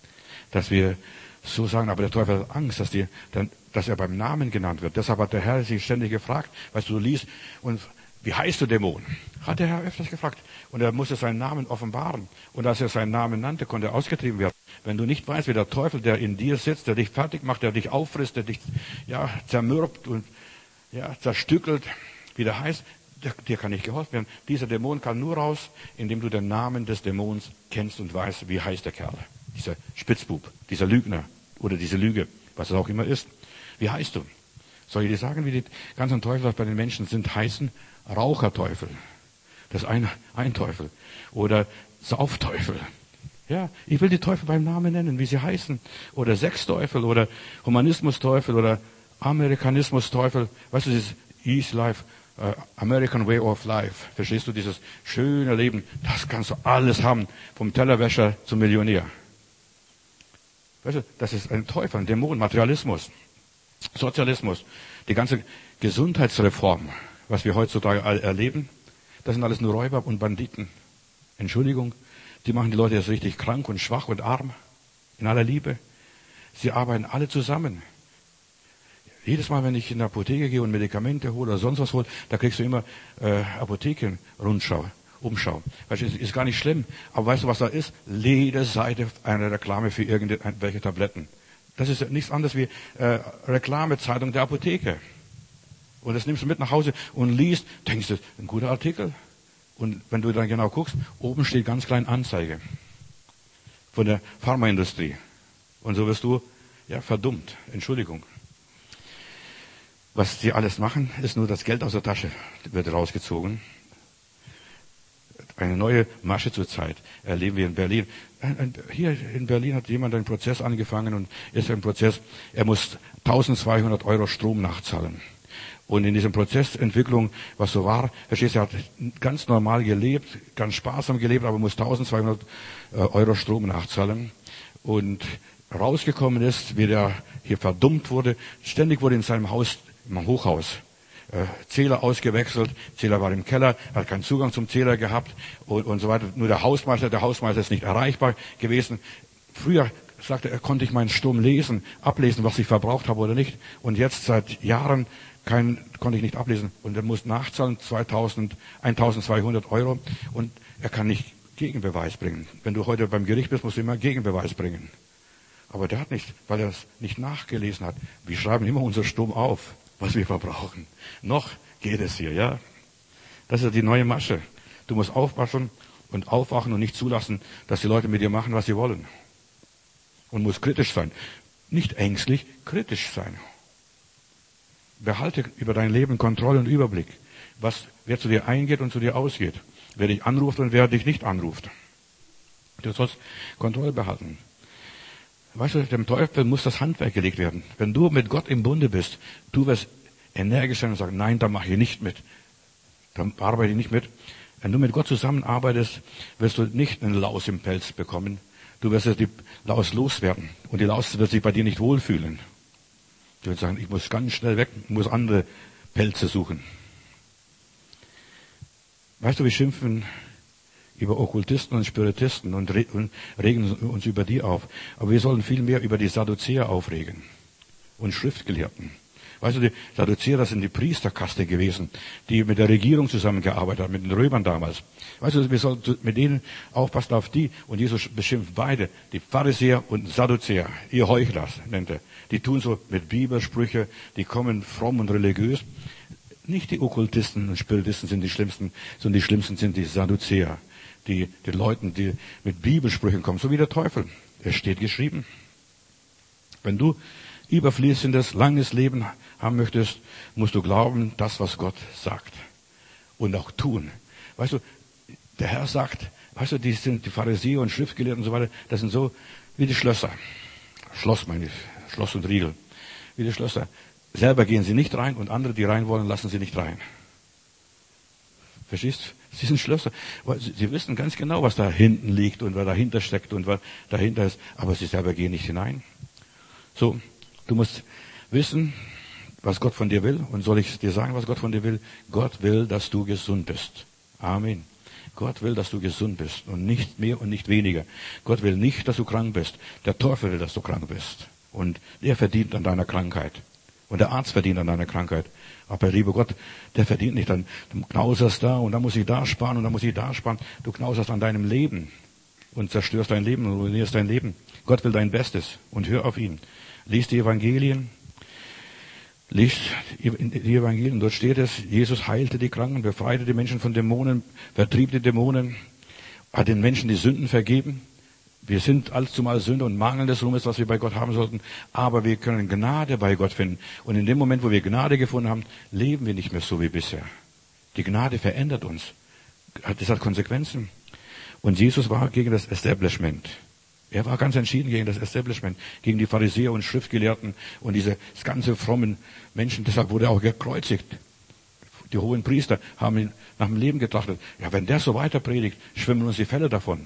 dass wir so sagen, aber der Teufel hat Angst, dass, die, dann, dass er beim Namen genannt wird. Deshalb hat der Herr sich ständig gefragt, weißt du, du liest, und wie heißt du, Dämon? Hat der Herr öfters gefragt. Und er musste seinen Namen offenbaren. Und als er seinen Namen nannte, konnte er ausgetrieben werden. Wenn du nicht weißt, wie der Teufel, der in dir sitzt, der dich fertig macht, der dich auffrisst, der dich ja, zermürbt und ja, zerstückelt, wie der heißt, der, dir kann nicht geholfen werden. Dieser Dämon kann nur raus, indem du den Namen des Dämons kennst und weißt, wie heißt der Kerl. Dieser Spitzbub, dieser Lügner oder diese Lüge, was es auch immer ist. Wie heißt du? Soll ich dir sagen, wie die ganzen Teufel bei den Menschen sind, heißen? Raucherteufel. Das ist ein, ein Teufel. Oder Saufteufel. Ja, ich will die Teufel beim Namen nennen, wie sie heißen. Oder Sexteufel oder Humanismus-Teufel oder Amerikanismus-Teufel. Weißt du, dieses Easy Life, uh, American Way of Life. Verstehst du, dieses schöne Leben, das kannst du alles haben. Vom Tellerwäscher zum Millionär. Weißt du, das ist ein Teufel, ein Dämon, Materialismus, Sozialismus, die ganze Gesundheitsreform, was wir heutzutage erleben, das sind alles nur Räuber und Banditen. Entschuldigung, die machen die Leute jetzt richtig krank und schwach und arm, in aller Liebe. Sie arbeiten alle zusammen. Jedes Mal, wenn ich in die Apotheke gehe und Medikamente hole oder sonst was hole, da kriegst du immer äh, Apotheken-Rundschau, Umschau. Weißt du, ist, ist gar nicht schlimm, aber weißt du, was da ist? Jede Seite eine Reklame für irgendwelche Tabletten. Das ist nichts anderes wie äh, Reklamezeitung der Apotheke. Und das nimmst du mit nach Hause und liest, denkst du, ein guter Artikel. Und wenn du dann genau guckst, oben steht ganz klein Anzeige von der Pharmaindustrie. Und so wirst du, ja, verdummt. Entschuldigung. Was sie alles machen, ist nur das Geld aus der Tasche wird rausgezogen. Eine neue Masche zurzeit erleben wir in Berlin. Hier in Berlin hat jemand einen Prozess angefangen und ist ein Prozess, er muss eintausendzweihundert Euro Strom nachzahlen. Und in diesem Prozessentwicklung, was so war, verstehst du, er hat ganz normal gelebt, ganz sparsam gelebt, aber muss eintausendzweihundert Euro Strom nachzahlen. Und rausgekommen ist, wie der hier verdummt wurde, ständig wurde in seinem Haus, im Hochhaus, äh, Zähler ausgewechselt, Zähler war im Keller, hat keinen Zugang zum Zähler gehabt und, und so weiter. Nur der Hausmeister, der Hausmeister ist nicht erreichbar gewesen. Früher, sagte er, konnte ich meinen Strom lesen, ablesen, was ich verbraucht habe oder nicht. Und jetzt seit Jahren kein, konnte ich nicht ablesen. Und er muss nachzahlen, zweitausend, eintausendzweihundert Euro. Und er kann nicht Gegenbeweis bringen. Wenn du heute beim Gericht bist, musst du immer Gegenbeweis bringen. Aber der hat nicht, weil er es nicht nachgelesen hat. Wir schreiben immer unser Strom auf, was wir verbrauchen. Noch geht es hier, ja. Das ist die neue Masche. Du musst aufpassen und aufwachen und nicht zulassen, dass die Leute mit dir machen, was sie wollen. Und musst kritisch sein. Nicht ängstlich, kritisch sein. Behalte über dein Leben Kontrolle und Überblick. Was, wer zu dir eingeht und zu dir ausgeht. Wer dich anruft und wer dich nicht anruft. Du sollst Kontrolle behalten. Weißt du, dem Teufel muss das Handwerk gelegt werden. Wenn du mit Gott im Bunde bist, du wirst energisch sein und sagen, nein, da mache ich nicht mit. Da arbeite ich nicht mit. Wenn du mit Gott zusammenarbeitest, wirst du nicht eine Laus im Pelz bekommen. Du wirst die Laus loswerden. Und die Laus wird sich bei dir nicht wohlfühlen. Du wirst sagen, ich muss ganz schnell weg, ich muss andere Pelze suchen. Weißt du, wir schimpfen über Okkultisten und Spiritisten und regen uns über die auf. Aber wir sollen viel mehr über die Sadduzäer aufregen und Schriftgelehrten. Weißt du, die Sadduzäer, das sind die Priesterkaste gewesen, die mit der Regierung zusammengearbeitet haben, mit den Römern damals. Weißt du, wir sollen mit denen aufpassen auf die, und Jesus beschimpft beide, die Pharisäer und Sadduzäer, ihr Heuchler, nennt er. Die tun so mit Bibelsprüche, die kommen fromm und religiös. Nicht die Okkultisten und Spiritisten sind die Schlimmsten, sondern die Schlimmsten sind die Sadduzäer. Die, die Leute, die mit Bibelsprüchen kommen, so wie der Teufel. Es steht geschrieben. Wenn du überfließendes, langes Leben haben möchtest, musst du glauben, das, was Gott sagt. Und auch tun. Weißt du, der Herr sagt, weißt du, die sind die Pharisäer und Schriftgelehrten und so weiter, das sind so wie die Schlösser. Schloss meine ich, Schloss und Riegel. Wie die Schlösser. Selber gehen sie nicht rein und andere, die rein wollen, lassen sie nicht rein. Verstehst? Sie sind Schlösser. Sie wissen ganz genau, was da hinten liegt und was dahinter steckt und was dahinter ist. Aber sie selber gehen nicht hinein. So, du musst wissen, was Gott von dir will. Und soll ich dir sagen, was Gott von dir will? Gott will, dass du gesund bist. Amen. Gott will, dass du gesund bist und nicht mehr und nicht weniger. Gott will nicht, dass du krank bist. Der Teufel will, dass du krank bist. Und er verdient an deiner Krankheit. Und der Arzt verdient an deiner Krankheit. Aber lieber Gott, der verdient nicht. Dann, du knauserst da und dann muss ich da sparen und dann muss ich da sparen. Du knauserst an deinem Leben und zerstörst dein Leben und ruinierst dein Leben. Gott will dein Bestes und hör auf ihn. Lies die Evangelien. Lies die Evangelien. Dort steht es, Jesus heilte die Kranken, befreite die Menschen von Dämonen, vertrieb die Dämonen, hat den Menschen die Sünden vergeben. Wir sind allzumal Sünder und mangelndes Ruhmes, was wir bei Gott haben sollten. Aber wir können Gnade bei Gott finden. Und in dem Moment, wo wir Gnade gefunden haben, leben wir nicht mehr so wie bisher. Die Gnade verändert uns. Das hat Konsequenzen. Und Jesus war gegen das Establishment. Er war ganz entschieden gegen das Establishment, gegen die Pharisäer und Schriftgelehrten und diese ganze frommen Menschen. Deshalb wurde er auch gekreuzigt. Die hohen Priester haben ihn nach dem Leben getrachtet. Ja, wenn der so weiter predigt, schwimmen uns die Fälle davon.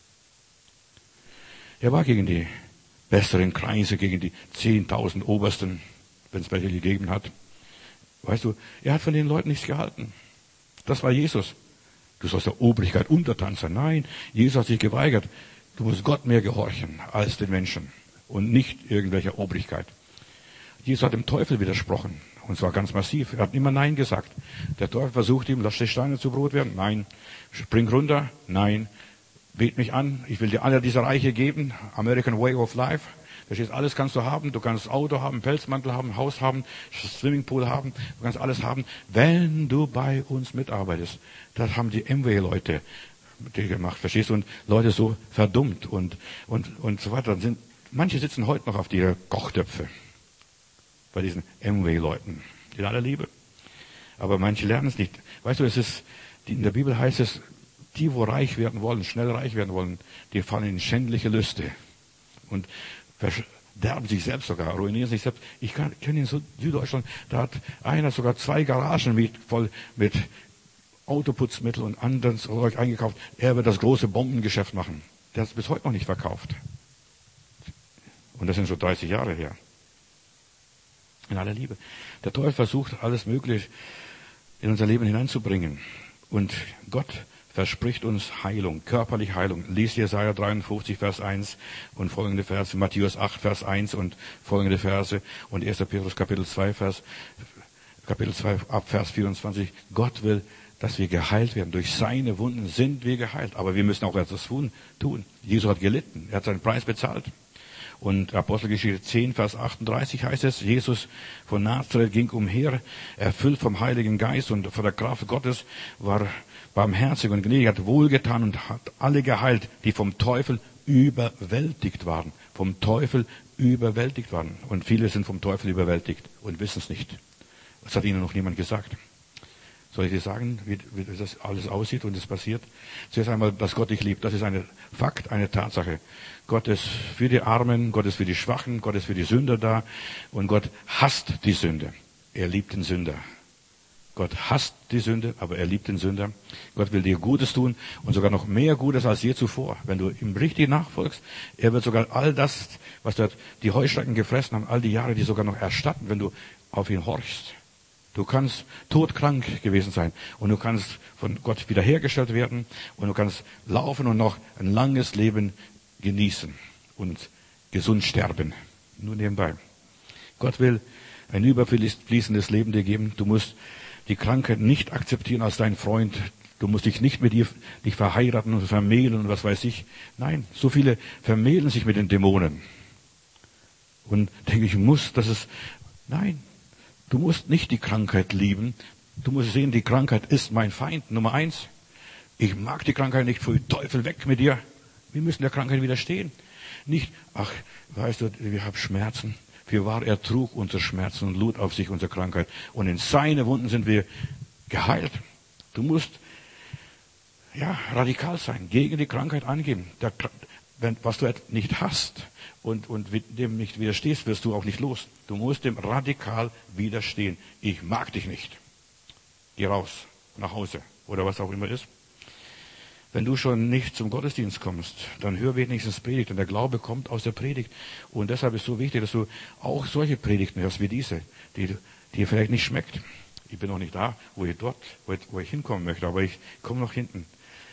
Er war gegen die besseren Kreise, gegen die zehntausend Obersten, wenn es welche gegeben hat. Weißt du, er hat von den Leuten nichts gehalten. Das war Jesus. Du sollst der Obrigkeit untertan sein. Nein, Jesus hat sich geweigert. Du musst Gott mehr gehorchen als den Menschen und nicht irgendwelcher Obrigkeit. Jesus hat dem Teufel widersprochen. Und zwar ganz massiv. Er hat immer Nein gesagt. Der Teufel versucht ihm, lass die Steine zu Brot werden. Nein. Spring runter. Nein. Bet mich an, ich will dir alle diese Reiche geben, American Way of Life. Verstehst, alles kannst du haben, du kannst Auto haben, Pelzmantel haben, Haus haben, Swimmingpool haben, du kannst alles haben, wenn du bei uns mitarbeitest. Das haben die M W-Leute gemacht, verstehst du, und Leute so verdummt und, und, und so weiter. Sind, manche sitzen heute noch auf die Kochtöpfe bei diesen M W-Leuten, in aller Liebe. Aber manche lernen es nicht. Weißt du, es ist, in der Bibel heißt es, die, wo reich werden wollen, schnell reich werden wollen, die fallen in schändliche Lüste und verderben sich selbst sogar, ruinieren sich selbst. Ich kenne in Süddeutschland, da hat einer sogar zwei Garagen mit, voll mit Autoputzmittel und anderen Zeug eingekauft. Er wird das große Bombengeschäft machen. Der hat es bis heute noch nicht verkauft. Und das sind schon dreißig Jahre her. In aller Liebe. Der Teufel versucht, alles Mögliche in unser Leben hineinzubringen. Und Gott verspricht uns Heilung, körperliche Heilung. Lies Jesaja dreiundfünfzig, Vers eins und folgende Verse, Matthäus acht, Vers eins und folgende Verse und erster Petrus Kapitel zwei, Vers, Kapitel zwei, ab Vers vierundzwanzig. Gott will, dass wir geheilt werden. Durch seine Wunden sind wir geheilt. Aber wir müssen auch etwas tun. Jesus hat gelitten. Er hat seinen Preis bezahlt. Und Apostelgeschichte zehn, Vers achtunddreißig heißt es, Jesus von Nazareth ging umher, erfüllt vom Heiligen Geist und von der Kraft Gottes, war barmherzig und gnädig, hat wohlgetan und hat alle geheilt, die vom Teufel überwältigt waren. Vom Teufel überwältigt waren. Und viele sind vom Teufel überwältigt und wissen es nicht. Das hat ihnen noch niemand gesagt. Soll ich dir sagen, wie, wie das alles aussieht und es passiert? Zuerst einmal, dass Gott dich liebt. Das ist ein Fakt, eine Tatsache. Gott ist für die Armen, Gott ist für die Schwachen, Gott ist für die Sünder da. Und Gott hasst die Sünde. Er liebt den Sünder. Gott hasst die Sünde, aber er liebt den Sünder. Gott will dir Gutes tun und sogar noch mehr Gutes als je zuvor. Wenn du ihm richtig nachfolgst, er wird sogar all das, was dort die Heuschrecken gefressen haben, all die Jahre, die sogar noch erstatten, wenn du auf ihn horchst. Du kannst todkrank gewesen sein und du kannst von Gott wiederhergestellt werden und du kannst laufen und noch ein langes Leben genießen und gesund sterben. Nur nebenbei. Gott will ein überfließendes Leben dir geben. Du musst die Krankheit nicht akzeptieren als dein Freund. Du musst dich nicht mit ihr dich verheiraten und vermählen und was weiß ich. Nein, so viele vermählen sich mit den Dämonen. Und denke ich, muss, dass es, nein, du musst nicht die Krankheit lieben. Du musst sehen, die Krankheit ist mein Feind. Nummer eins. Ich mag die Krankheit nicht. Pfui, Teufel, weg mit dir. Wir müssen der Krankheit widerstehen. Nicht, ach, weißt du, wir haben Schmerzen. Fürwahr, er trug unsere Schmerzen und lud auf sich unsere Krankheit. Und in seine Wunden sind wir geheilt. Du musst, ja, radikal sein, gegen die Krankheit angehen. Der, wenn, was du nicht hast und, und dem nicht widerstehst, wirst du auch nicht los. Du musst dem radikal widerstehen. Ich mag dich nicht. Geh raus, nach Hause oder was auch immer ist. Wenn du schon nicht zum Gottesdienst kommst, dann hör wenigstens Predigt, denn der Glaube kommt aus der Predigt. Und deshalb ist es so wichtig, dass du auch solche Predigten hörst wie diese, die dir vielleicht nicht schmeckt. Ich bin noch nicht da, wo ich dort, wo ich, wo ich hinkommen möchte, aber ich komme noch hinten.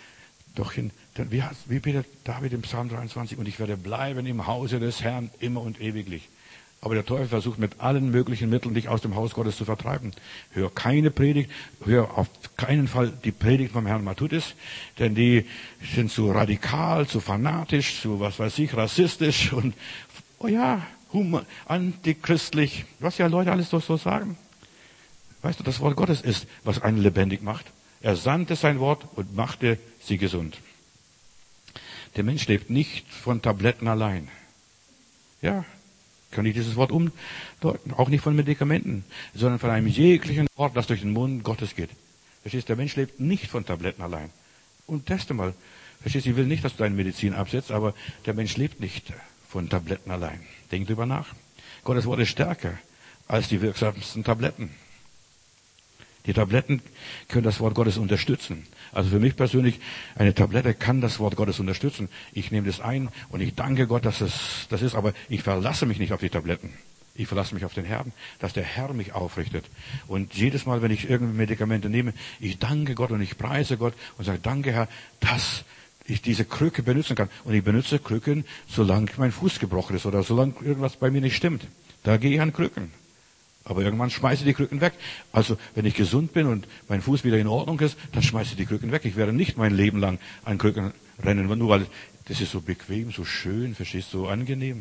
Doch in, wie, wie betet David im Psalm dreiundzwanzig? Und ich werde bleiben im Hause des Herrn immer und ewiglich. Aber der Teufel versucht mit allen möglichen Mitteln, dich aus dem Haus Gottes zu vertreiben. Hör keine Predigt, hör auf keinen Fall die Predigt vom Herrn Matthäus, denn die sind zu radikal, zu fanatisch, zu was weiß ich, rassistisch und, oh ja, hum, antichristlich, was ja Leute alles so, so sagen. Weißt du, das Wort Gottes ist, was einen lebendig macht. Er sandte sein Wort und machte sie gesund. Der Mensch lebt nicht von Tabletten allein. Ja, kann ich dieses Wort umdeuten? Auch nicht von Medikamenten, sondern von einem jeglichen Wort, das durch den Mund Gottes geht. Verstehst du, der Mensch lebt nicht von Tabletten allein. Und teste mal. Verstehst du, ich will nicht, dass du deine Medizin absetzt, aber der Mensch lebt nicht von Tabletten allein. Denk drüber nach. Gottes Wort ist stärker als die wirksamsten Tabletten. Die Tabletten können das Wort Gottes unterstützen. Also für mich persönlich, eine Tablette kann das Wort Gottes unterstützen. Ich nehme das ein und ich danke Gott, dass es das ist, aber ich verlasse mich nicht auf die Tabletten. Ich verlasse mich auf den Herrn, dass der Herr mich aufrichtet. Und jedes Mal, wenn ich irgendwelche Medikamente nehme, ich danke Gott und ich preise Gott und sage, danke Herr, dass ich diese Krücke benutzen kann. Und ich benutze Krücken, solange mein Fuß gebrochen ist oder solange irgendwas bei mir nicht stimmt. Da gehe ich an Krücken. Aber irgendwann schmeiße ich die Krücken weg. Also, wenn ich gesund bin und mein Fuß wieder in Ordnung ist, dann schmeiße ich die Krücken weg. Ich werde nicht mein Leben lang an Krücken rennen, nur weil das ist so bequem, so schön, verstehst du, so angenehm.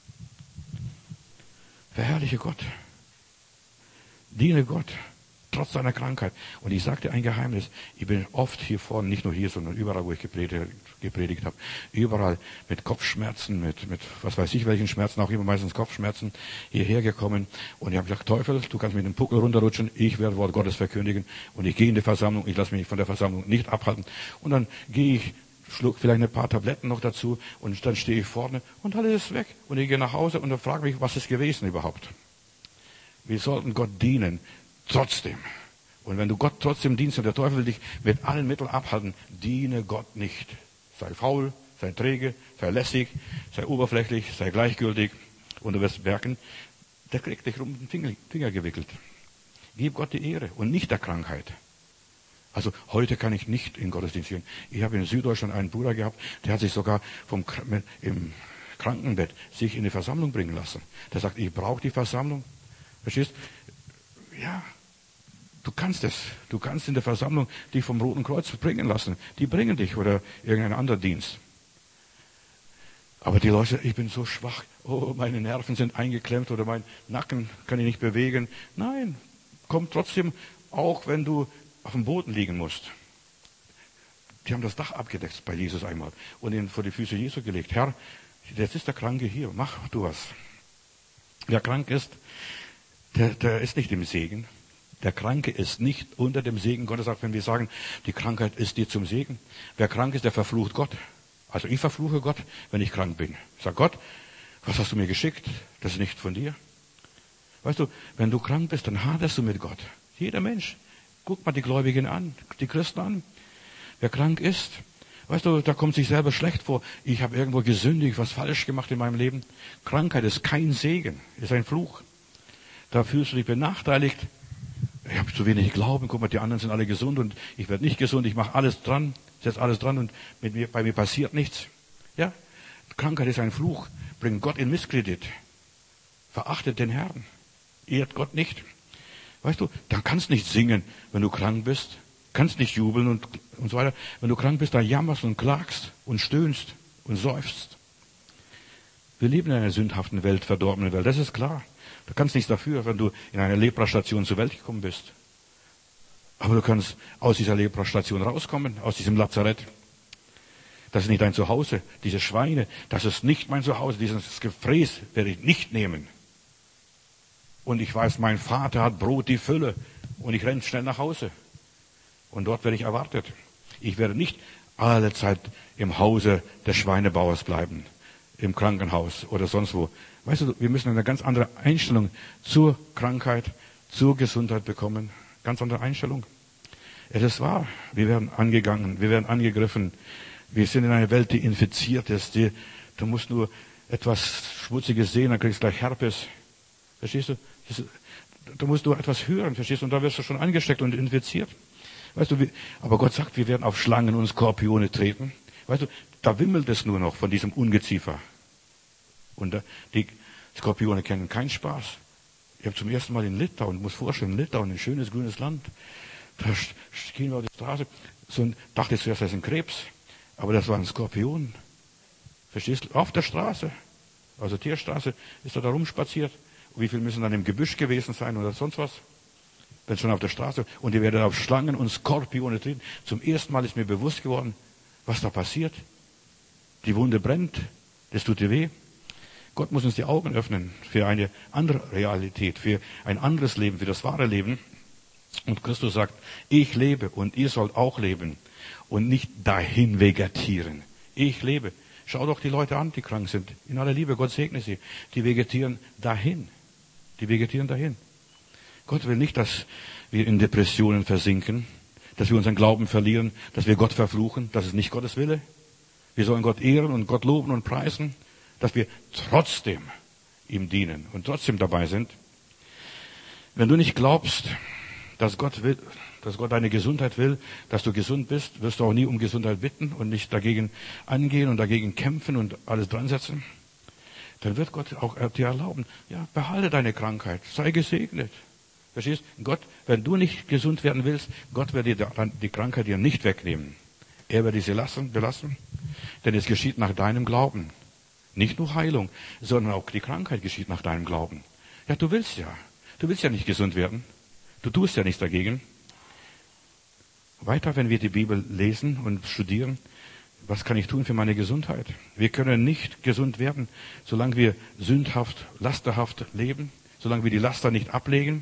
Verherrliche Gott. Diene Gott, trotz deiner Krankheit. Und ich sage dir ein Geheimnis. Ich bin oft hier vorne, nicht nur hier, sondern überall, wo ich gepredigt, gepredigt habe. Überall mit Kopfschmerzen, mit, mit was weiß ich welchen Schmerzen, auch immer meistens Kopfschmerzen, hierher gekommen. Und ich habe gesagt, Teufel, du kannst mit dem Puckel runterrutschen, ich werde Wort Gottes verkündigen. Und ich gehe in die Versammlung, ich lasse mich von der Versammlung nicht abhalten. Und dann gehe ich, schluck vielleicht ein paar Tabletten noch dazu und dann stehe ich vorne und alles ist weg. Und ich gehe nach Hause und dann frage mich, was ist gewesen überhaupt? Wir sollten Gott dienen, trotzdem. Und wenn du Gott trotzdem dienst und der Teufel will dich mit allen Mitteln abhalten, diene Gott nicht. Sei faul, sei träge, sei lässig, sei oberflächlich, sei gleichgültig. Und du wirst merken, der kriegt dich um den Finger, Finger gewickelt. Gib Gott die Ehre und nicht der Krankheit. Also heute kann ich nicht in Gottesdienst gehen. Ich habe in Süddeutschland einen Bruder gehabt, der hat sich sogar vom im Krankenbett sich in die Versammlung bringen lassen. Der sagt, ich brauche die Versammlung. Verstehst? Ja, du kannst es. Du kannst in der Versammlung dich vom Roten Kreuz bringen lassen. Die bringen dich oder irgendein anderer Dienst. Aber die Leute, ich bin so schwach. Oh, meine Nerven sind eingeklemmt oder mein Nacken kann ich nicht bewegen. Nein, komm trotzdem, auch wenn du auf dem Boden liegen musst. Die haben das Dach abgedeckt bei Jesus einmal und ihn vor die Füße Jesu gelegt. Herr, jetzt ist der Kranke hier, mach du was. Wer krank ist, der, der ist nicht im Segen. Der Kranke ist nicht unter dem Segen Gottes, auch wenn wir sagen, die Krankheit ist dir zum Segen. Wer krank ist, der verflucht Gott. Also ich verfluche Gott, wenn ich krank bin. Ich sage, Gott, was hast du mir geschickt? Das ist nicht von dir. Weißt du, wenn du krank bist, dann haderst du mit Gott. Jeder Mensch. Guck mal die Gläubigen an, die Christen an. Wer krank ist, weißt du, da kommt sich selber schlecht vor. Ich habe irgendwo gesündigt, was falsch gemacht in meinem Leben. Krankheit ist kein Segen, ist ein Fluch. Da fühlst du dich benachteiligt. Ich habe zu wenig Glauben. Guck mal, die anderen sind alle gesund und ich werde nicht gesund. Ich mache alles dran, setze alles dran und mit mir, bei mir passiert nichts. Ja, Krankheit ist ein Fluch. Bringt Gott in Misskredit. Verachtet den Herrn. Ehrt Gott nicht. Weißt du, dann kannst nicht singen, wenn du krank bist. Kannst nicht jubeln und, und so weiter. Wenn du krank bist, dann jammerst und klagst und stöhnst und seufzt. Wir leben in einer sündhaften Welt, verdorbenen Welt. Das ist klar. Du kannst nichts dafür, wenn du in einer Leprastation zur Welt gekommen bist. Aber du kannst aus dieser Leprastation rauskommen, aus diesem Lazarett. Das ist nicht dein Zuhause. Diese Schweine, das ist nicht mein Zuhause. Dieses Gefräß werde ich nicht nehmen. Und ich weiß, mein Vater hat Brot die Fülle. Und ich renne schnell nach Hause. Und dort werde ich erwartet. Ich werde nicht alle Zeit im Hause des Schweinebauers bleiben. Im Krankenhaus oder sonst wo. Weißt du, wir müssen eine ganz andere Einstellung zur Krankheit, zur Gesundheit bekommen. Ganz andere Einstellung. Es ist wahr. Wir werden angegangen. Wir werden angegriffen. Wir sind in einer Welt, die infiziert ist. Die, du musst nur etwas Schmutziges sehen, dann kriegst du gleich Herpes. Verstehst du? Das, du musst nur etwas hören, verstehst du? Und da wirst du schon angesteckt und infiziert. Weißt du, wie, aber Gott sagt, wir werden auf Schlangen und Skorpione treten. Weißt du, da wimmelt es nur noch von diesem Ungeziefer. Und da, die Skorpione kennen keinen Spaß. Ich habe zum ersten Mal in Litauen, muss vorstellen, Litauen, ein schönes grünes Land. Da gehen wir auf die Straße. So ein, dachte ich zuerst, das ist ein Krebs. Aber das war ein Skorpion. Verstehst du? Auf der Straße. Also Tierstraße ist er da rumspaziert. Und wie viel müssen dann im Gebüsch gewesen sein oder sonst was? Wenn schon auf der Straße. Und die werden auf Schlangen und Skorpione treten. Zum ersten Mal ist mir bewusst geworden, was da passiert. Die Wunde brennt. Das tut dir weh. Gott muss uns die Augen öffnen für eine andere Realität, für ein anderes Leben, für das wahre Leben. Und Christus sagt, ich lebe und ihr sollt auch leben und nicht dahin vegetieren. Ich lebe. Schau doch die Leute an, die krank sind. In aller Liebe, Gott segne sie. Die vegetieren dahin. Die vegetieren dahin. Gott will nicht, dass wir in Depressionen versinken, dass wir unseren Glauben verlieren, dass wir Gott verfluchen. Das ist nicht Gottes Wille. Wir sollen Gott ehren und Gott loben und preisen, dass wir trotzdem ihm dienen und trotzdem dabei sind. Wenn du nicht glaubst, dass Gott will, dass Gott deine Gesundheit will, dass du gesund bist, wirst du auch nie um Gesundheit bitten und nicht dagegen angehen und dagegen kämpfen und alles dran setzen. Dann wird Gott auch dir erlauben, ja, behalte deine Krankheit, sei gesegnet. Verstehst? Gott, wenn du nicht gesund werden willst, Gott wird dir die Krankheit dir nicht wegnehmen. Er wird diese lassen, belassen, denn es geschieht nach deinem Glauben. Nicht nur Heilung, sondern auch die Krankheit geschieht nach deinem Glauben. Ja, du willst ja. Du willst ja nicht gesund werden. Du tust ja nichts dagegen. Weiter, wenn wir die Bibel lesen und studieren, was kann ich tun für meine Gesundheit? Wir können nicht gesund werden, solange wir sündhaft, lasterhaft leben, solange wir die Laster nicht ablegen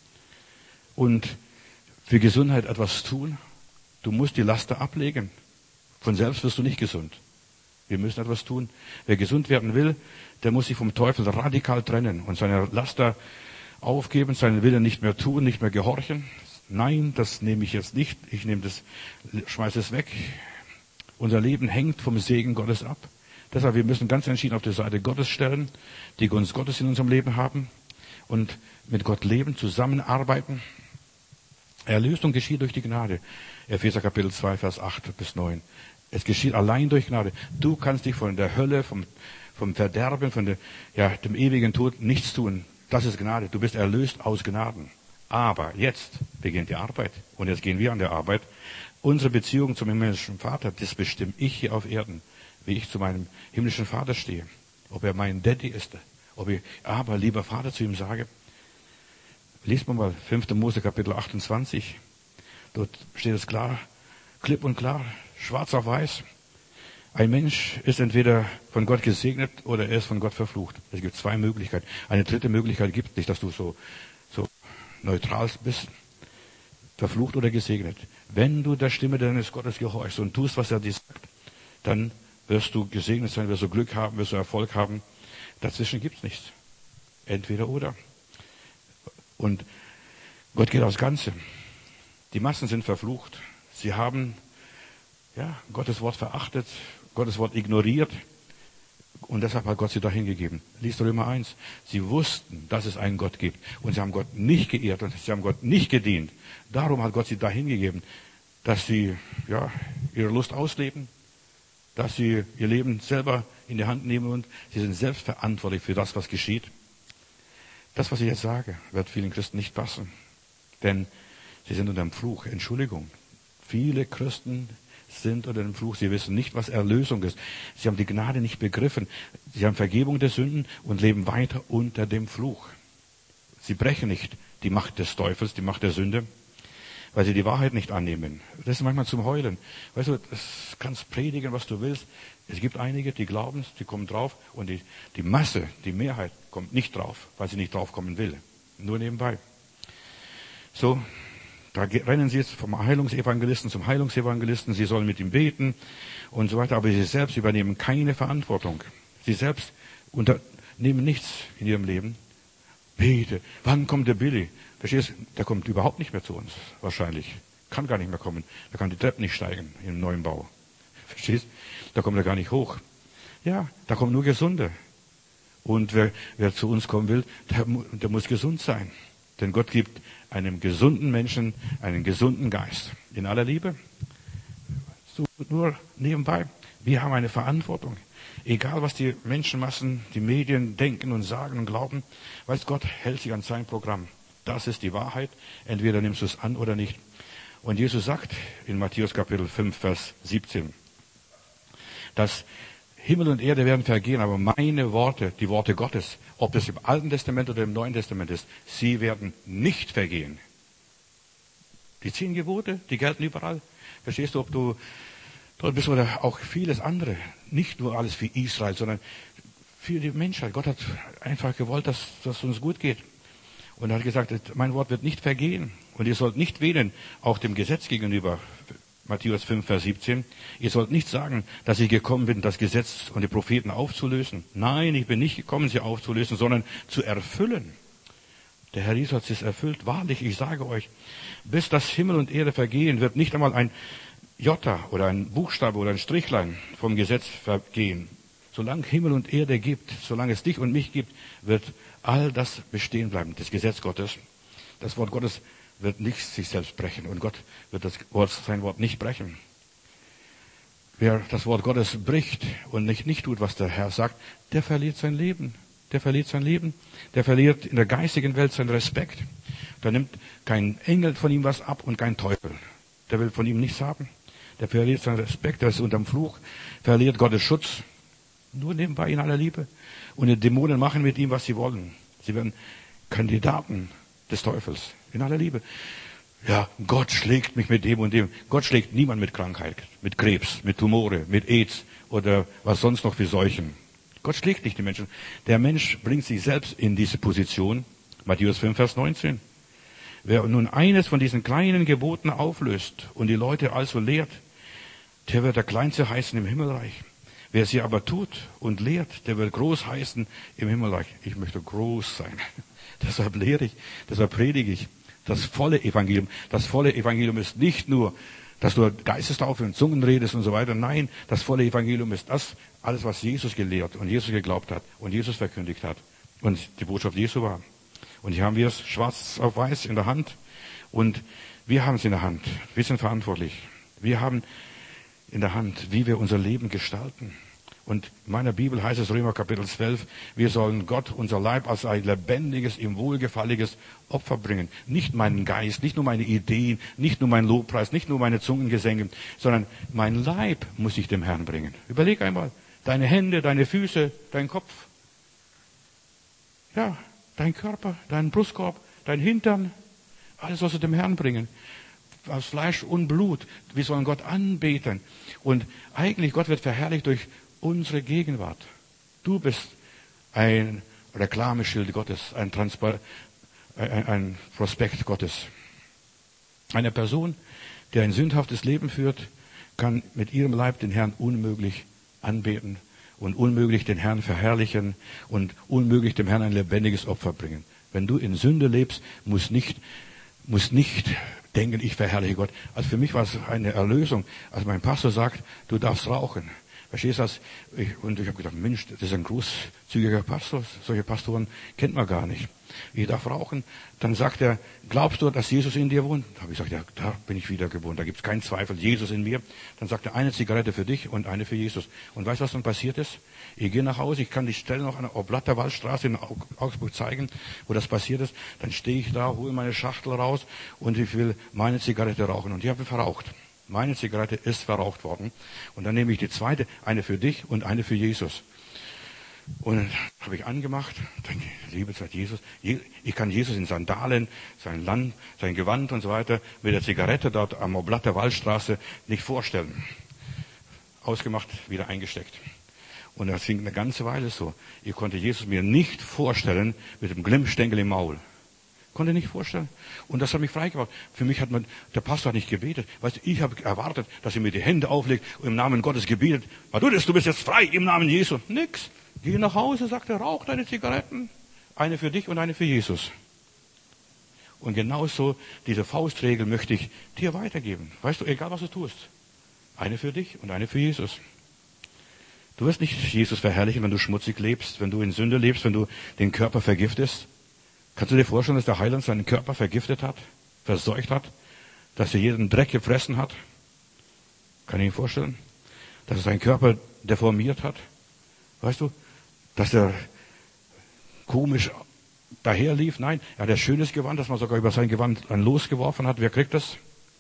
und für Gesundheit etwas tun. Du musst die Laster ablegen. Von selbst wirst du nicht gesund. Wir müssen etwas tun. Wer gesund werden will, der muss sich vom Teufel radikal trennen und seine Laster aufgeben, seinen Willen nicht mehr tun, nicht mehr gehorchen. Nein, das nehme ich jetzt nicht. Ich nehme das, schmeiße es weg. Unser Leben hängt vom Segen Gottes ab. Deshalb, wir müssen ganz entschieden auf die Seite Gottes stellen, die Gunst Gottes in unserem Leben haben und mit Gott leben, zusammenarbeiten. Erlösung geschieht durch die Gnade. Epheser Kapitel zwei, Vers acht bis neun. Es geschieht allein durch Gnade. Du kannst dich von der Hölle, vom, vom Verderben, von der, ja, dem ewigen Tod nichts tun. Das ist Gnade. Du bist erlöst aus Gnaden. Aber jetzt beginnt die Arbeit. Und jetzt gehen wir an der Arbeit. Unsere Beziehung zum himmlischen Vater, das bestimme ich hier auf Erden. Wie ich zu meinem himmlischen Vater stehe. Ob er mein Daddy ist. Ob ich aber lieber Vater zu ihm sage. Liest man mal fünfter Mose Kapitel achtundzwanzig. Dort steht es klar, klipp und klar, schwarz auf weiß. Ein Mensch ist entweder von Gott gesegnet oder er ist von Gott verflucht. Es gibt zwei Möglichkeiten. Eine dritte Möglichkeit gibt es nicht, dass du so, so neutral bist. Verflucht oder gesegnet. Wenn du der Stimme deines Gottes gehorchst und tust, was er dir sagt, dann wirst du gesegnet sein, wirst du Glück haben, wirst du Erfolg haben. Dazwischen gibt es nichts. Entweder oder. Und Gott geht aufs Ganze. Die Massen sind verflucht. Sie haben ja, Gottes Wort verachtet, Gottes Wort ignoriert. Und deshalb hat Gott sie dahin gegeben. Lies Römer eins. Sie wussten, dass es einen Gott gibt. Und sie haben Gott nicht geehrt und sie haben Gott nicht gedient. Darum hat Gott sie dahin gegeben, dass sie ja, ihre Lust ausleben, dass sie ihr Leben selber in die Hand nehmen und sie sind selbst verantwortlich für das, was geschieht. Das, was ich jetzt sage, wird vielen Christen nicht passen. Denn sie sind unter dem Fluch. Entschuldigung. Viele Christen sind unter dem Fluch. Sie wissen nicht, was Erlösung ist. Sie haben die Gnade nicht begriffen. Sie haben Vergebung der Sünden und leben weiter unter dem Fluch. Sie brechen nicht die Macht des Teufels, die Macht der Sünde, weil sie die Wahrheit nicht annehmen. Das ist manchmal zum Heulen. Weißt du, das kannst predigen, was du willst. Es gibt einige, die glauben es, die kommen drauf und die, die Masse, die Mehrheit kommt nicht drauf, weil sie nicht drauf kommen will. Nur nebenbei. So, da rennen sie jetzt vom Heilungsevangelisten zum Heilungsevangelisten. Sie sollen mit ihm beten und so weiter. Aber sie selbst übernehmen keine Verantwortung. Sie selbst unternehmen nichts in ihrem Leben. Bete. Wann kommt der Billy? Verstehst du? Der kommt überhaupt nicht mehr zu uns. Wahrscheinlich. Kann gar nicht mehr kommen. Der kann die Treppe nicht steigen im neuen Bau. Verstehst du? Da kommt er gar nicht hoch. Ja, da kommen nur Gesunde. Und wer, wer zu uns kommen will, der, der muss gesund sein. Denn Gott gibt einem gesunden Menschen einen gesunden Geist. In aller Liebe. So nur nebenbei. Wir haben eine Verantwortung. Egal, was die Menschenmassen, die Medien denken und sagen und glauben, weiß Gott hält sich an sein Programm. Das ist die Wahrheit. Entweder nimmst du es an oder nicht. Und Jesus sagt in Matthäus Kapitel fünf, Vers siebzehn, dass Himmel und Erde werden vergehen, aber meine Worte, die Worte Gottes, ob das im Alten Testament oder im Neuen Testament ist, sie werden nicht vergehen. Die zehn Gebote, die gelten überall. Verstehst du, ob du dort bist oder auch vieles andere. Nicht nur alles für Israel, sondern für die Menschheit. Gott hat einfach gewollt, dass es uns gut geht. Und er hat gesagt, mein Wort wird nicht vergehen. Und ihr sollt nicht wählen, auch dem Gesetz gegenüber. Matthäus fünf, Vers siebzehn. Ihr sollt nicht sagen, dass ich gekommen bin, das Gesetz und die Propheten aufzulösen. Nein, ich bin nicht gekommen, sie aufzulösen, sondern zu erfüllen. Der Herr Jesus hat es erfüllt. Wahrlich, ich sage euch, bis das Himmel und Erde vergehen, wird nicht einmal ein Jota oder ein Buchstabe oder ein Strichlein vom Gesetz vergehen. Solange Himmel und Erde gibt, solange es dich und mich gibt, wird all das bestehen bleiben. Das Gesetz Gottes, das Wort Gottes wird nicht sich selbst brechen. Und Gott wird das Wort, sein Wort nicht brechen. Wer das Wort Gottes bricht und nicht, nicht tut, was der Herr sagt, der verliert sein Leben. Der verliert sein Leben. Der verliert in der geistigen Welt seinen Respekt. Da nimmt kein Engel von ihm was ab und kein Teufel. Der will von ihm nichts haben. Der verliert seinen Respekt, der ist unterm Fluch, verliert Gottes Schutz. Nur nebenbei in aller Liebe. Und die Dämonen machen mit ihm, was sie wollen. Sie werden Kandidaten des Teufels. In aller Liebe. Ja, Gott schlägt mich mit dem und dem. Gott schlägt niemand mit Krankheit, mit Krebs, mit Tumore, mit AIDS oder was sonst noch für Seuchen. Gott schlägt nicht die Menschen. Der Mensch bringt sich selbst in diese Position. Matthäus fünf, Vers neunzehn. Wer nun eines von diesen kleinen Geboten auflöst und die Leute also lehrt, der wird der Kleinste heißen im Himmelreich. Wer sie aber tut und lehrt, der wird groß heißen im Himmelreich. Ich möchte groß sein. Deshalb lehre ich, deshalb predige ich. Das volle Evangelium. Das volle Evangelium ist nicht nur, dass du Geistestaufe und Zungen redest und so weiter. Nein, das volle Evangelium ist das, alles, was Jesus gelehrt und Jesus geglaubt hat und Jesus verkündigt hat und die Botschaft Jesu war. Und hier haben wir es schwarz auf weiß in der Hand und wir haben es in der Hand. Wir sind verantwortlich. Wir haben in der Hand, wie wir unser Leben gestalten. Und in meiner Bibel heißt es, Römer Kapitel zwölf, wir sollen Gott, unser Leib, als ein lebendiges, ihm wohlgefalliges Opfer bringen. Nicht meinen Geist, nicht nur meine Ideen, nicht nur mein Lobpreis, nicht nur meine Zungengesänge, sondern mein Leib muss ich dem Herrn bringen. Überleg einmal, deine Hände, deine Füße, dein Kopf. Ja, dein Körper, dein Brustkorb, dein Hintern, alles sollst du dem Herrn bringen. Aus Fleisch und Blut. Wir sollen Gott anbeten. Und eigentlich, Gott wird verherrlicht durch unsere Gegenwart. Du bist ein Reklameschild Gottes, ein, Transpar- ein, ein Prospekt Gottes. Eine Person, die ein sündhaftes Leben führt, kann mit ihrem Leib den Herrn unmöglich anbeten und unmöglich den Herrn verherrlichen und unmöglich dem Herrn ein lebendiges Opfer bringen. Wenn du in Sünde lebst, muss nicht, muss nicht denken, ich verherrliche Gott. Also für mich war es eine Erlösung, als mein Pastor sagt, du darfst rauchen. Verstehst du das? Ich, und ich habe gedacht, Mensch, das ist ein großzügiger Pastor. Solche Pastoren kennt man gar nicht. Ich darf rauchen. Dann sagt er, glaubst du, dass Jesus in dir wohnt? Da habe ich gesagt, ja, da bin ich wiedergeboren. Da gibt es keinen Zweifel. Jesus in mir. Dann sagt er, eine Zigarette für dich und eine für Jesus. Und weißt du, was dann passiert ist? Ich gehe nach Hause. Ich kann die Stelle noch an der Oblatterwaldstraße in Augsburg zeigen, wo das passiert ist. Dann stehe ich da, hole meine Schachtel raus und ich will meine Zigarette rauchen. Und die habe ich verraucht. Meine Zigarette ist verraucht worden. Und dann nehme ich die zweite, eine für dich und eine für Jesus. Und dann habe ich angemacht, dann, liebe Zeit Jesus, ich kann Jesus in Sandalen, sein Land, sein Gewand und so weiter, mit der Zigarette dort am Oblatter Waldstraße nicht vorstellen. Ausgemacht, wieder eingesteckt. Und das ging eine ganze Weile so. Ich konnte Jesus mir nicht vorstellen mit dem Glimmstängel im Maul. Konnte nicht vorstellen. Und das hat mich freigemacht. Für mich hat man, der Pastor hat nicht gebetet. Weißt du, ich habe erwartet, dass er mir die Hände auflegt und im Namen Gottes gebetet. Was du das, du bist jetzt frei im Namen Jesu. Nix. Geh nach Hause, sagt er, rauch deine Zigaretten. Eine für dich und eine für Jesus. Und genauso diese Faustregel möchte ich dir weitergeben. Weißt du, egal was du tust. Eine für dich und eine für Jesus. Du wirst nicht Jesus verherrlichen, wenn du schmutzig lebst, wenn du in Sünde lebst, wenn du den Körper vergiftest. Kannst du dir vorstellen, dass der Heiland seinen Körper vergiftet hat, verseucht hat, dass er jeden Dreck gefressen hat? Kann ich mir vorstellen? Dass er seinen Körper deformiert hat? Weißt du? Dass er komisch daherlief? Nein, er hat ein schönes Gewand, dass man sogar über sein Gewand ein Los geworfen hat. Wer kriegt das?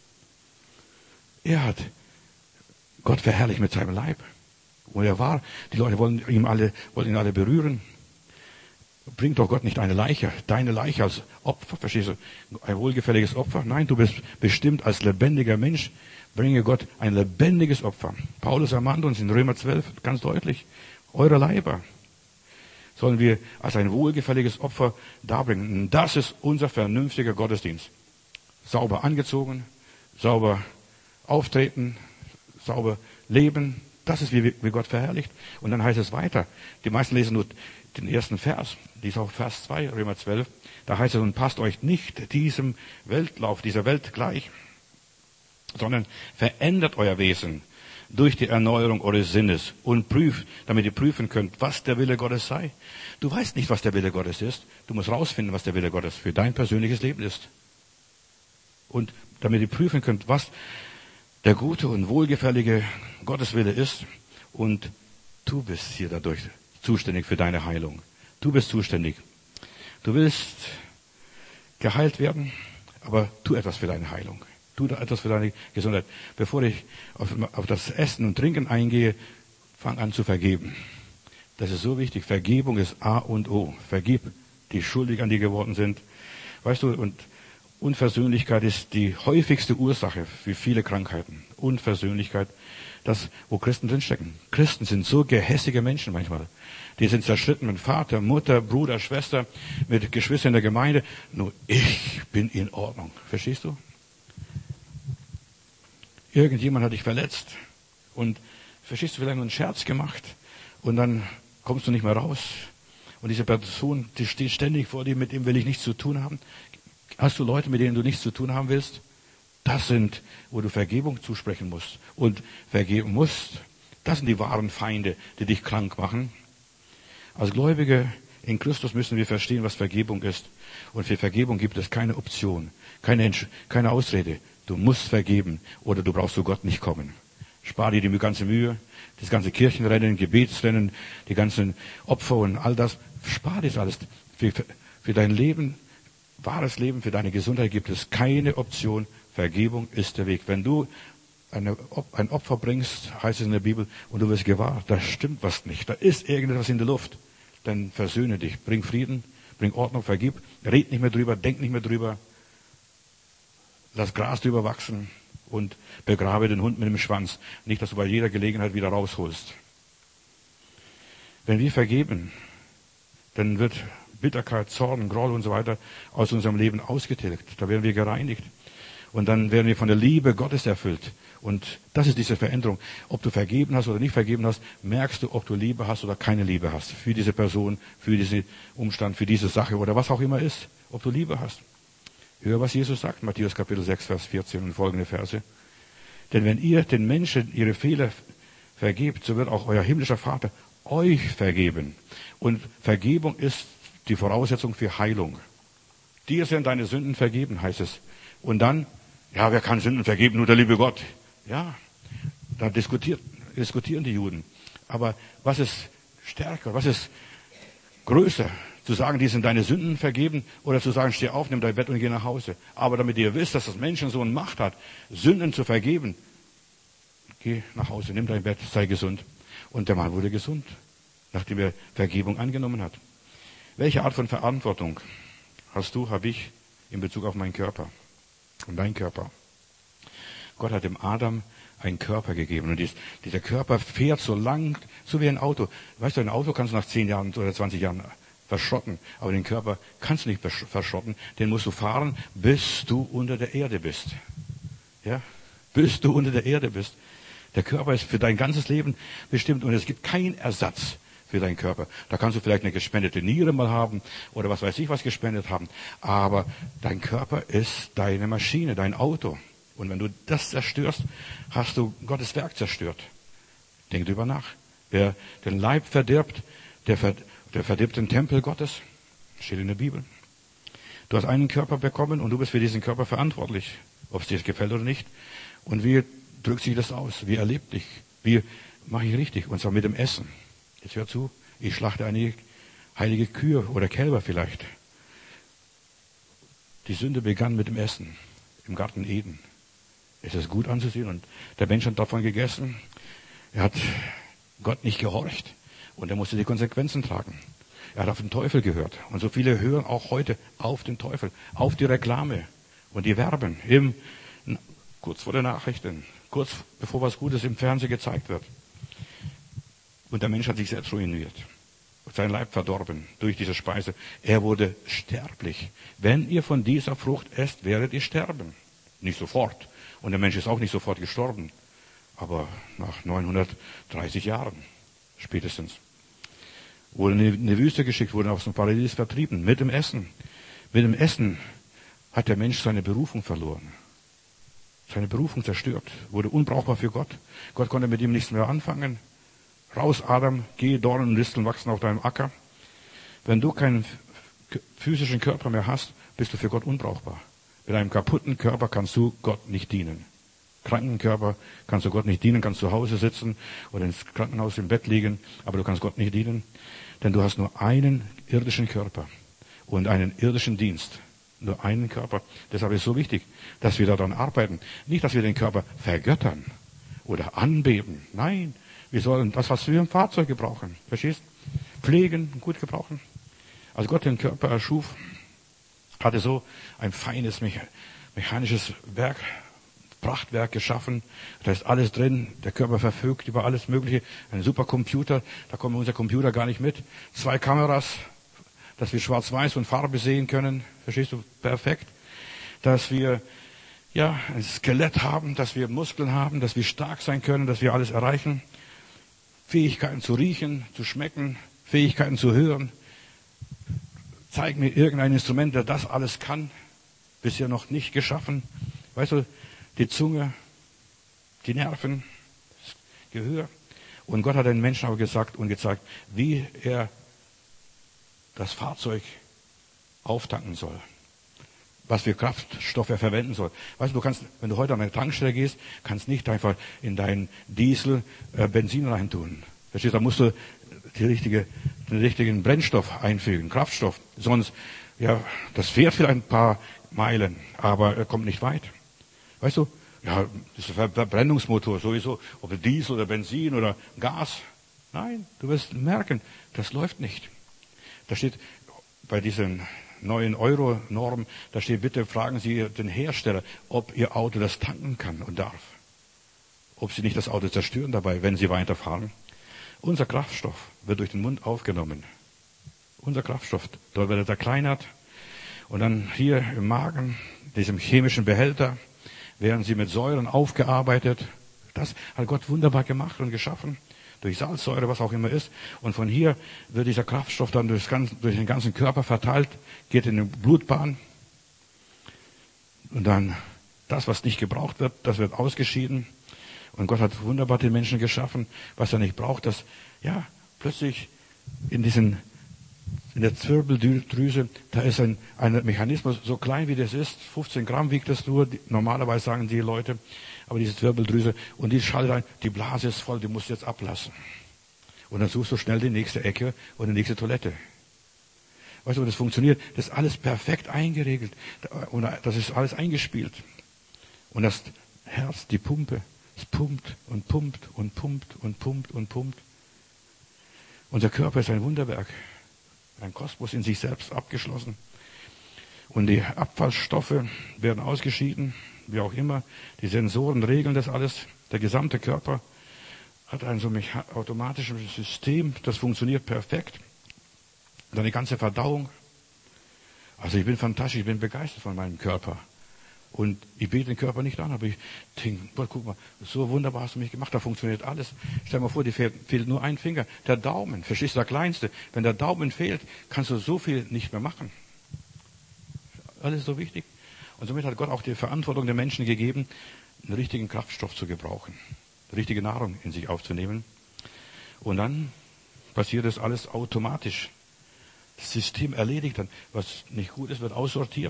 Er hat Gott verherrlicht mit seinem Leib. Wo er war, die Leute wollen ihm alle, wollen ihn alle berühren. Bringt doch Gott nicht eine Leiche, deine Leiche als Opfer, verstehst du? Ein wohlgefälliges Opfer? Nein, du bist bestimmt als lebendiger Mensch. Bringe Gott ein lebendiges Opfer. Paulus ermahnt uns in Römer zwölf ganz deutlich. Eure Leiber sollen wir als ein wohlgefälliges Opfer darbringen. Und das ist unser vernünftiger Gottesdienst. Sauber angezogen, sauber auftreten, sauber leben. Das ist, wie, wie Gott verherrlicht. Und dann heißt es weiter. Die meisten lesen nur den ersten Vers. Die ist auch Vers zwei, Römer zwölf. Da heißt es, und passt euch nicht diesem Weltlauf, dieser Welt gleich, sondern verändert euer Wesen durch die Erneuerung eures Sinnes und prüft, damit ihr prüfen könnt, was der Wille Gottes sei. Du weißt nicht, was der Wille Gottes ist. Du musst rausfinden, was der Wille Gottes für dein persönliches Leben ist. Und damit ihr prüfen könnt, was der gute und wohlgefällige Gotteswille ist. Und du bist hier dadurch zuständig für deine Heilung. Du bist zuständig. Du willst geheilt werden, aber tu etwas für deine Heilung. Tu etwas für deine Gesundheit. Bevor ich auf, auf das Essen und Trinken eingehe, fang an zu vergeben. Das ist so wichtig. Vergebung ist A und O. Vergib die schuldig an dir geworden sind. Weißt du, und Unversöhnlichkeit ist die häufigste Ursache für viele Krankheiten. Unversöhnlichkeit, das, wo Christen drinstecken. Christen sind so gehässige Menschen manchmal. Die sind zerstritten mit Vater, Mutter, Bruder, Schwester, mit Geschwistern in der Gemeinde. Nur ich bin in Ordnung. Verstehst du? Irgendjemand hat dich verletzt und verstehst du, vielleicht nur einen Scherz gemacht und dann kommst du nicht mehr raus. Und diese Person, die steht ständig vor dir, mit dem will ich nichts zu tun haben. Hast du Leute, mit denen du nichts zu tun haben willst? Das sind, wo du Vergebung zusprechen musst und vergeben musst. Das sind die wahren Feinde, die dich krank machen. Als Gläubige in Christus müssen wir verstehen, was Vergebung ist. Und für Vergebung gibt es keine Option, keine, keine Ausrede. Du musst vergeben oder du brauchst zu Gott nicht kommen. Spar dir die ganze Mühe, das ganze Kirchenrennen, Gebetsrennen, die ganzen Opfer und all das. Spar dir das alles. Für, für dein Leben, wahres Leben, für deine Gesundheit gibt es keine Option. Vergebung ist der Weg. Wenn du eine, ein Opfer bringst, heißt es in der Bibel, und du wirst gewahr, da stimmt was nicht. Da ist irgendetwas in der Luft. Dann versöhne dich. Bring Frieden, bring Ordnung, vergib. Red nicht mehr drüber, denk nicht mehr drüber. Lass Gras drüber wachsen und begrabe den Hund mit dem Schwanz. Nicht, dass du bei jeder Gelegenheit wieder rausholst. Wenn wir vergeben, dann wird Bitterkeit, Zorn, Groll und so weiter aus unserem Leben ausgetilgt. Da werden wir gereinigt. Und dann werden wir von der Liebe Gottes erfüllt. Und das ist diese Veränderung. Ob du vergeben hast oder nicht vergeben hast, merkst du, ob du Liebe hast oder keine Liebe hast. Für diese Person, für diesen Umstand, für diese Sache oder was auch immer ist. Ob du Liebe hast. Hör, was Jesus sagt, Matthäus Kapitel sechs, Vers vierzehn und folgende Verse. Denn wenn ihr den Menschen ihre Fehler vergebt, so wird auch euer himmlischer Vater euch vergeben. Und Vergebung ist die Voraussetzung für Heilung. Dir sind deine Sünden vergeben, heißt es. Und dann, ja, wer kann Sünden vergeben? Nur der liebe Gott. Ja, da diskutiert, diskutieren die Juden. Aber was ist stärker, was ist größer? Zu sagen, die sind deine Sünden vergeben, oder zu sagen, steh auf, nimm dein Bett und geh nach Hause. Aber damit ihr wisst, dass das Menschensohn Macht hat, Sünden zu vergeben, geh nach Hause, nimm dein Bett, sei gesund. Und der Mann wurde gesund, nachdem er Vergebung angenommen hat. Welche Art von Verantwortung hast du, habe ich in Bezug auf meinen Körper und deinen Körper? Gott hat dem Adam einen Körper gegeben. Und dies, dieser Körper fährt so lang, so wie ein Auto. Weißt du, ein Auto kannst du nach zehn Jahren oder zwanzig Jahren verschrotten. Aber den Körper kannst du nicht verschrotten. Den musst du fahren, bis du unter der Erde bist. Ja? Bis du unter der Erde bist. Der Körper ist für dein ganzes Leben bestimmt. Und es gibt keinen Ersatz für deinen Körper. Da kannst du vielleicht eine gespendete Niere mal haben oder was weiß ich was gespendet haben. Aber dein Körper ist deine Maschine, dein Auto. Und wenn du das zerstörst, hast du Gottes Werk zerstört. Denk drüber nach. Wer den Leib verdirbt, der, ver, der verdirbt den Tempel Gottes. Steht in der Bibel. Du hast einen Körper bekommen und du bist für diesen Körper verantwortlich, ob es dir gefällt oder nicht. Und wie drückt sich das aus? Wie erlebt dich? Wie mache ich richtig? Und zwar mit dem Essen. Jetzt hör zu, ich schlachte einige heilige Kühe oder Kälber vielleicht. Die Sünde begann mit dem Essen im Garten Eden. Es ist gut anzusehen und der Mensch hat davon gegessen. Er hat Gott nicht gehorcht und er musste die Konsequenzen tragen. Er hat auf den Teufel gehört. Und so viele hören auch heute auf den Teufel, auf die Reklame. Und die werben im, kurz vor den Nachrichten, kurz bevor was Gutes im Fernsehen gezeigt wird. Und der Mensch hat sich selbst ruiniert. Sein Leib verdorben durch diese Speise. Er wurde sterblich. Wenn ihr von dieser Frucht esst, werdet ihr sterben. Nicht sofort. Und der Mensch ist auch nicht sofort gestorben. Aber nach neunhundertdreißig Jahren spätestens. Wurde in die Wüste geschickt, wurde aus dem Paradies vertrieben. Mit dem Essen. Mit dem Essen hat der Mensch seine Berufung verloren. Seine Berufung zerstört. Wurde unbrauchbar für Gott. Gott konnte mit ihm nichts mehr anfangen. Raus, Adam, geh, Dornen und Disteln wachsen auf deinem Acker. Wenn du keinen physischen Körper mehr hast, bist du für Gott unbrauchbar. Mit einem kaputten Körper kannst du Gott nicht dienen. Kranken Körper kannst du Gott nicht dienen, kannst zu Hause sitzen oder ins Krankenhaus im Bett liegen, aber du kannst Gott nicht dienen, denn du hast nur einen irdischen Körper und einen irdischen Dienst. Nur einen Körper. Deshalb ist es so wichtig, dass wir daran arbeiten. Nicht, dass wir den Körper vergöttern oder anbeten. Nein, wir sollen das, was wir im Fahrzeug gebrauchen, verstehst? Pflegen, gut gebrauchen. Als Gott den Körper erschuf, hatte so ein feines mechanisches Werk, Prachtwerk geschaffen. Da ist alles drin. Der Körper verfügt über alles Mögliche. Ein Supercomputer, da kommt unser Computer gar nicht mit. Zwei Kameras, dass wir Schwarz-Weiß und Farbe sehen können. Verstehst du? Perfekt. Dass wir ja ein Skelett haben, dass wir Muskeln haben, dass wir stark sein können, dass wir alles erreichen. Fähigkeiten zu riechen, zu schmecken, Fähigkeiten zu hören. Zeig mir irgendein Instrument, der das alles kann. Bisher noch nicht geschaffen. Weißt du, die Zunge, die Nerven, das Gehör. Und Gott hat den Menschen aber gesagt und gezeigt, wie er das Fahrzeug auftanken soll. Was für Kraftstoffe er verwenden soll. Weißt du, du kannst, wenn du heute an eine Tankstelle gehst, kannst nicht einfach in deinen Diesel äh, Benzin reintun. Verstehst du? Da musst du die richtige, den richtigen Brennstoff einfügen, Kraftstoff. Sonst, ja, das fährt vielleicht ein paar Meilen, aber er kommt nicht weit. Weißt du? Ja, das ist ein Verbrennungsmotor sowieso, ob Diesel oder Benzin oder Gas. Nein, du wirst merken, das läuft nicht. Da steht bei diesen neuen Euro-Norm, da steht, bitte fragen Sie den Hersteller, ob Ihr Auto das tanken kann und darf. Ob Sie nicht das Auto zerstören dabei, wenn Sie weiterfahren. Unser Kraftstoff wird durch den Mund aufgenommen. Unser Kraftstoff, dort wird er zerkleinert. Und dann hier im Magen, diesem chemischen Behälter, werden sie mit Säuren aufgearbeitet. Das hat Gott wunderbar gemacht und geschaffen. Durch Salzsäure, was auch immer ist. Und von hier wird dieser Kraftstoff dann durch, ganze, durch den ganzen Körper verteilt, geht in die Blutbahn. Und dann das, was nicht gebraucht wird, das wird ausgeschieden. Und Gott hat wunderbar den Menschen geschaffen, was er nicht braucht, dass, ja, plötzlich in diesen, in der Zwirbeldrüse, da ist ein, ein Mechanismus, so klein wie das ist, fünfzehn Gramm wiegt das nur, die, normalerweise sagen die Leute, aber diese Zwirbeldrüse, und die schaltet ein, die Blase ist voll, die musst du jetzt ablassen. Und dann suchst du schnell die nächste Ecke und die nächste Toilette. Weißt du, das funktioniert, das ist alles perfekt eingeregelt, und das ist alles eingespielt. Und das Herz, die Pumpe, es pumpt und pumpt und pumpt und pumpt und pumpt. Unser Körper ist ein Wunderwerk, ein Kosmos in sich selbst abgeschlossen. Und die Abfallstoffe werden ausgeschieden, wie auch immer. Die Sensoren regeln das alles. Der gesamte Körper hat ein so automatisches System, das funktioniert perfekt. Deine ganze Verdauung. Also ich bin fantastisch, ich bin begeistert von meinem Körper. Und ich bete den Körper nicht an, aber ich denke, Gott, guck mal, so wunderbar hast du mich gemacht, da funktioniert alles. Stell dir mal vor, dir fehlt, fehlt nur ein Finger, der Daumen, verstehst du, der kleinste. Wenn der Daumen fehlt, kannst du so viel nicht mehr machen. Alles so wichtig. Und somit hat Gott auch die Verantwortung der Menschen gegeben, einen richtigen Kraftstoff zu gebrauchen, richtige Nahrung in sich aufzunehmen. Und dann passiert das alles automatisch. das System erledigt dann. Was nicht gut ist, wird aussortiert.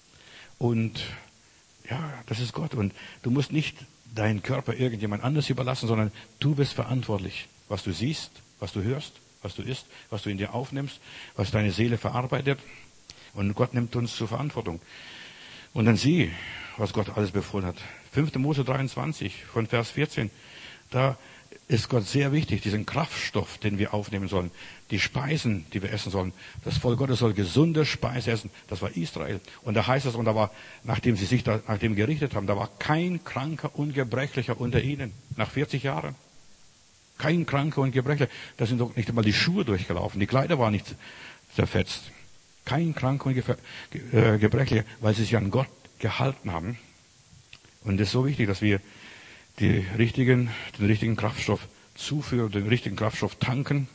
Und ja, das ist Gott. Und du musst nicht deinen Körper irgendjemand anders überlassen, sondern du bist verantwortlich. Was du siehst, was du hörst, was du isst, was du in dir aufnimmst, was deine Seele verarbeitet. Und Gott nimmt uns zur Verantwortung. Und dann sieh, was Gott alles befohlen hat. fünfter Mose dreiundzwanzig von Vers vierzehn. Da ist Gott sehr wichtig, diesen Kraftstoff, den wir aufnehmen sollen. Die Speisen, die wir essen sollen. Das Volk Gottes soll gesunde Speise essen. Das war Israel. Und da heißt es, und da war, nachdem sie sich da, nach dem gerichtet haben, da war kein Kranker und Gebrechlicher unter ihnen. Nach vierzig Jahren. Kein Kranker und Gebrechlicher. Da sind doch nicht einmal die Schuhe durchgelaufen. Die Kleider waren nicht zerfetzt. Kein Kranker und Gebrechlicher, weil sie sich an Gott gehalten haben. Und es ist so wichtig, dass wir die richtigen, den richtigen Kraftstoff zuführen, den richtigen Kraftstoff tanken.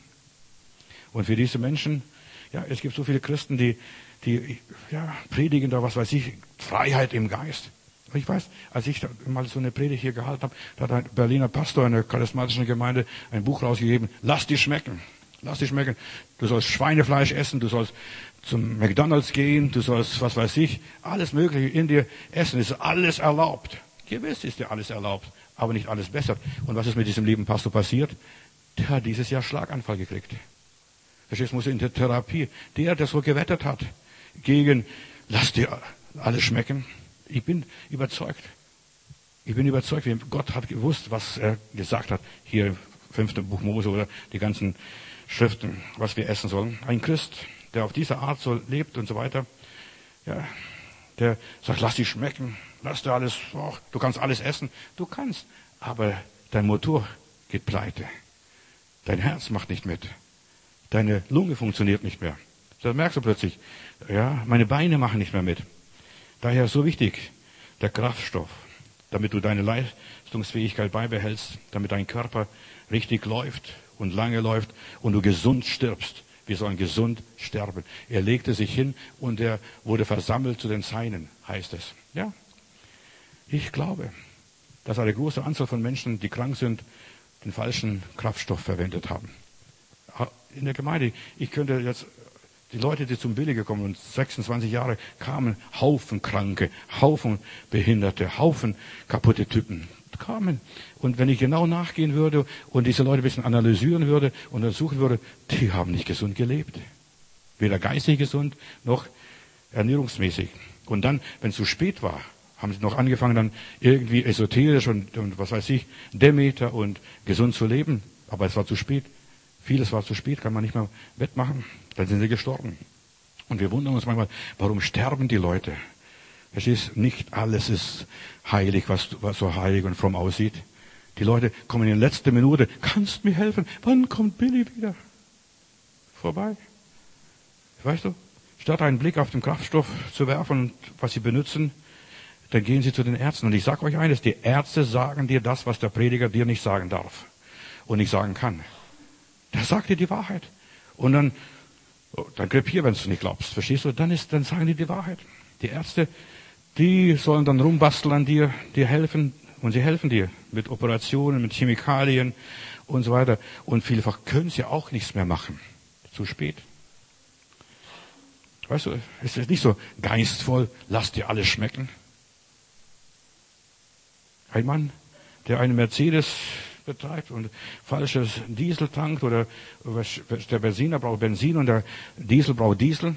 Und für diese Menschen, ja, es gibt so viele Christen, die, die, ja, predigen da, was weiß ich, Freiheit im Geist. Ich weiß, als ich mal so eine Predigt hier gehalten habe, da hat ein Berliner Pastor einer charismatischen Gemeinde ein Buch rausgegeben, lass dich schmecken. Lass dich schmecken. Du sollst Schweinefleisch essen, du sollst zum McDonald's gehen, du sollst, was weiß ich, alles Mögliche in dir essen. Es ist alles erlaubt. Gewiss ist dir alles erlaubt, aber nicht alles besser. Und was ist mit diesem lieben Pastor passiert? Der hat dieses Jahr Schlaganfall gekriegt. Verstehst du, muss in der Therapie. Der, der so gewettet hat gegen, lass dir alles schmecken. Ich bin überzeugt. Ich bin überzeugt, Gott hat gewusst, was er gesagt hat. Hier im fünften Buch Mose oder die ganzen Schriften, was wir essen sollen. Ein Christ, der auf diese Art so lebt und so weiter, ja, der sagt, lass dich schmecken, lass dir alles, oh, du kannst alles essen. Du kannst, aber dein Motor geht pleite. Dein Herz macht nicht mit. Deine Lunge funktioniert nicht mehr. Das merkst du plötzlich. Ja, meine Beine machen nicht mehr mit. Daher ist so wichtig, der Kraftstoff, damit du deine Leistungsfähigkeit beibehältst, damit dein Körper richtig läuft und lange läuft und du gesund stirbst. Wir sollen gesund sterben. Er legte sich hin und er wurde versammelt zu den Seinen, heißt es. Ja, ich glaube, dass eine große Anzahl von Menschen, die krank sind, den falschen Kraftstoff verwendet haben. In der Gemeinde, ich könnte jetzt, die Leute, die zum Billy gekommen und sechsundzwanzig Jahre kamen, Haufen Kranke, Haufen Behinderte, Haufen kaputte Typen kamen. Und wenn ich genau nachgehen würde und diese Leute ein bisschen analysieren würde und untersuchen würde, die haben nicht gesund gelebt. Weder geistig gesund, noch ernährungsmäßig. Und dann, wenn es zu spät war, haben sie noch angefangen, dann irgendwie esoterisch und, und was weiß ich, Demeter und gesund zu leben. Aber es war zu spät. Vieles war zu spät, kann man nicht mehr wettmachen. Dann sind sie gestorben. Und wir wundern uns manchmal, warum sterben die Leute? Verstehst du? Nicht alles ist heilig, was, was so heilig und fromm aussieht. Die Leute kommen in letzter Minute. Kannst mir helfen? Wann kommt Billy wieder? Vorbei. Weißt du? Statt einen Blick auf den Kraftstoff zu werfen und was sie benutzen, dann gehen sie zu den Ärzten. Und ich sage euch eines, die Ärzte sagen dir das, was der Prediger dir nicht sagen darf und nicht sagen kann. Der sagt dir die Wahrheit. Und dann, dann krepier, wenn du nicht glaubst. Verstehst du? Dann ist, dann sagen die die Wahrheit. Die Ärzte, die sollen dann rumbasteln an dir, dir helfen. Und sie helfen dir mit Operationen, mit Chemikalien und so weiter. Und vielfach können sie auch nichts mehr machen. Zu spät. Weißt du, es ist nicht so geistvoll, lass dir alles schmecken. Ein Mann, der einen Mercedes betreibt und falsches Diesel tankt oder der Benziner braucht Benzin und der Diesel braucht Diesel.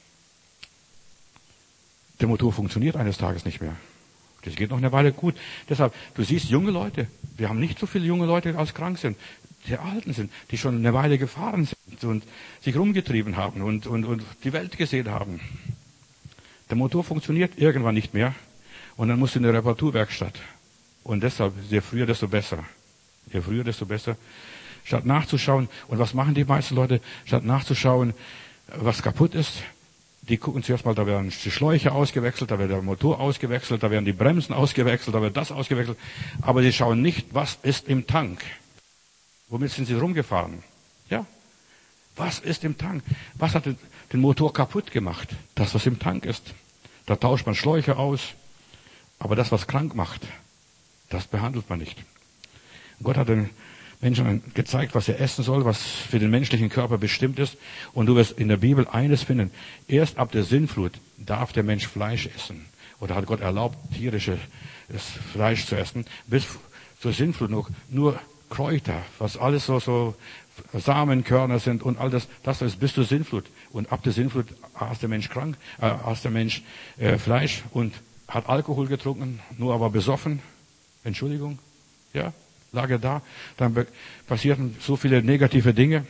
Der Motor funktioniert eines Tages nicht mehr. Das geht noch eine Weile gut. Deshalb, du siehst junge Leute, wir haben nicht so viele junge Leute, als krank sind, die Alten sind, die schon eine Weile gefahren sind und sich rumgetrieben haben und, und, und die Welt gesehen haben. Der Motor funktioniert irgendwann nicht mehr und dann musst du in eine Reparaturwerkstatt. Und deshalb, je früher, desto besser. Je früher, desto besser. Statt nachzuschauen, und was machen die meisten Leute? Statt nachzuschauen, was kaputt ist, die gucken zuerst mal, da werden die Schläuche ausgewechselt, da wird der Motor ausgewechselt, da werden die Bremsen ausgewechselt, da wird das ausgewechselt. Aber sie schauen nicht, was ist im Tank. Womit sind sie rumgefahren? Ja? Was ist im Tank? Was hat den Motor kaputt gemacht? Das, was im Tank ist. Da tauscht man Schläuche aus. Aber das, was krank macht, das behandelt man nicht. Gott hat den Menschen gezeigt, was er essen soll, was für den menschlichen Körper bestimmt ist. Und du wirst in der Bibel eines finden. Erst ab der Sintflut darf der Mensch Fleisch essen. Oder hat Gott erlaubt, tierisches Fleisch zu essen. Bis zur Sintflut noch nur Kräuter, was alles so, so Samenkörner sind und all das, das ist bis zur Sintflut. Und ab der Sintflut aß der Mensch krank, äh, aß der Mensch äh, Fleisch und hat Alkohol getrunken, nur aber besoffen. Entschuldigung, ja, lag er da. Dann be- passierten so viele negative Dinge.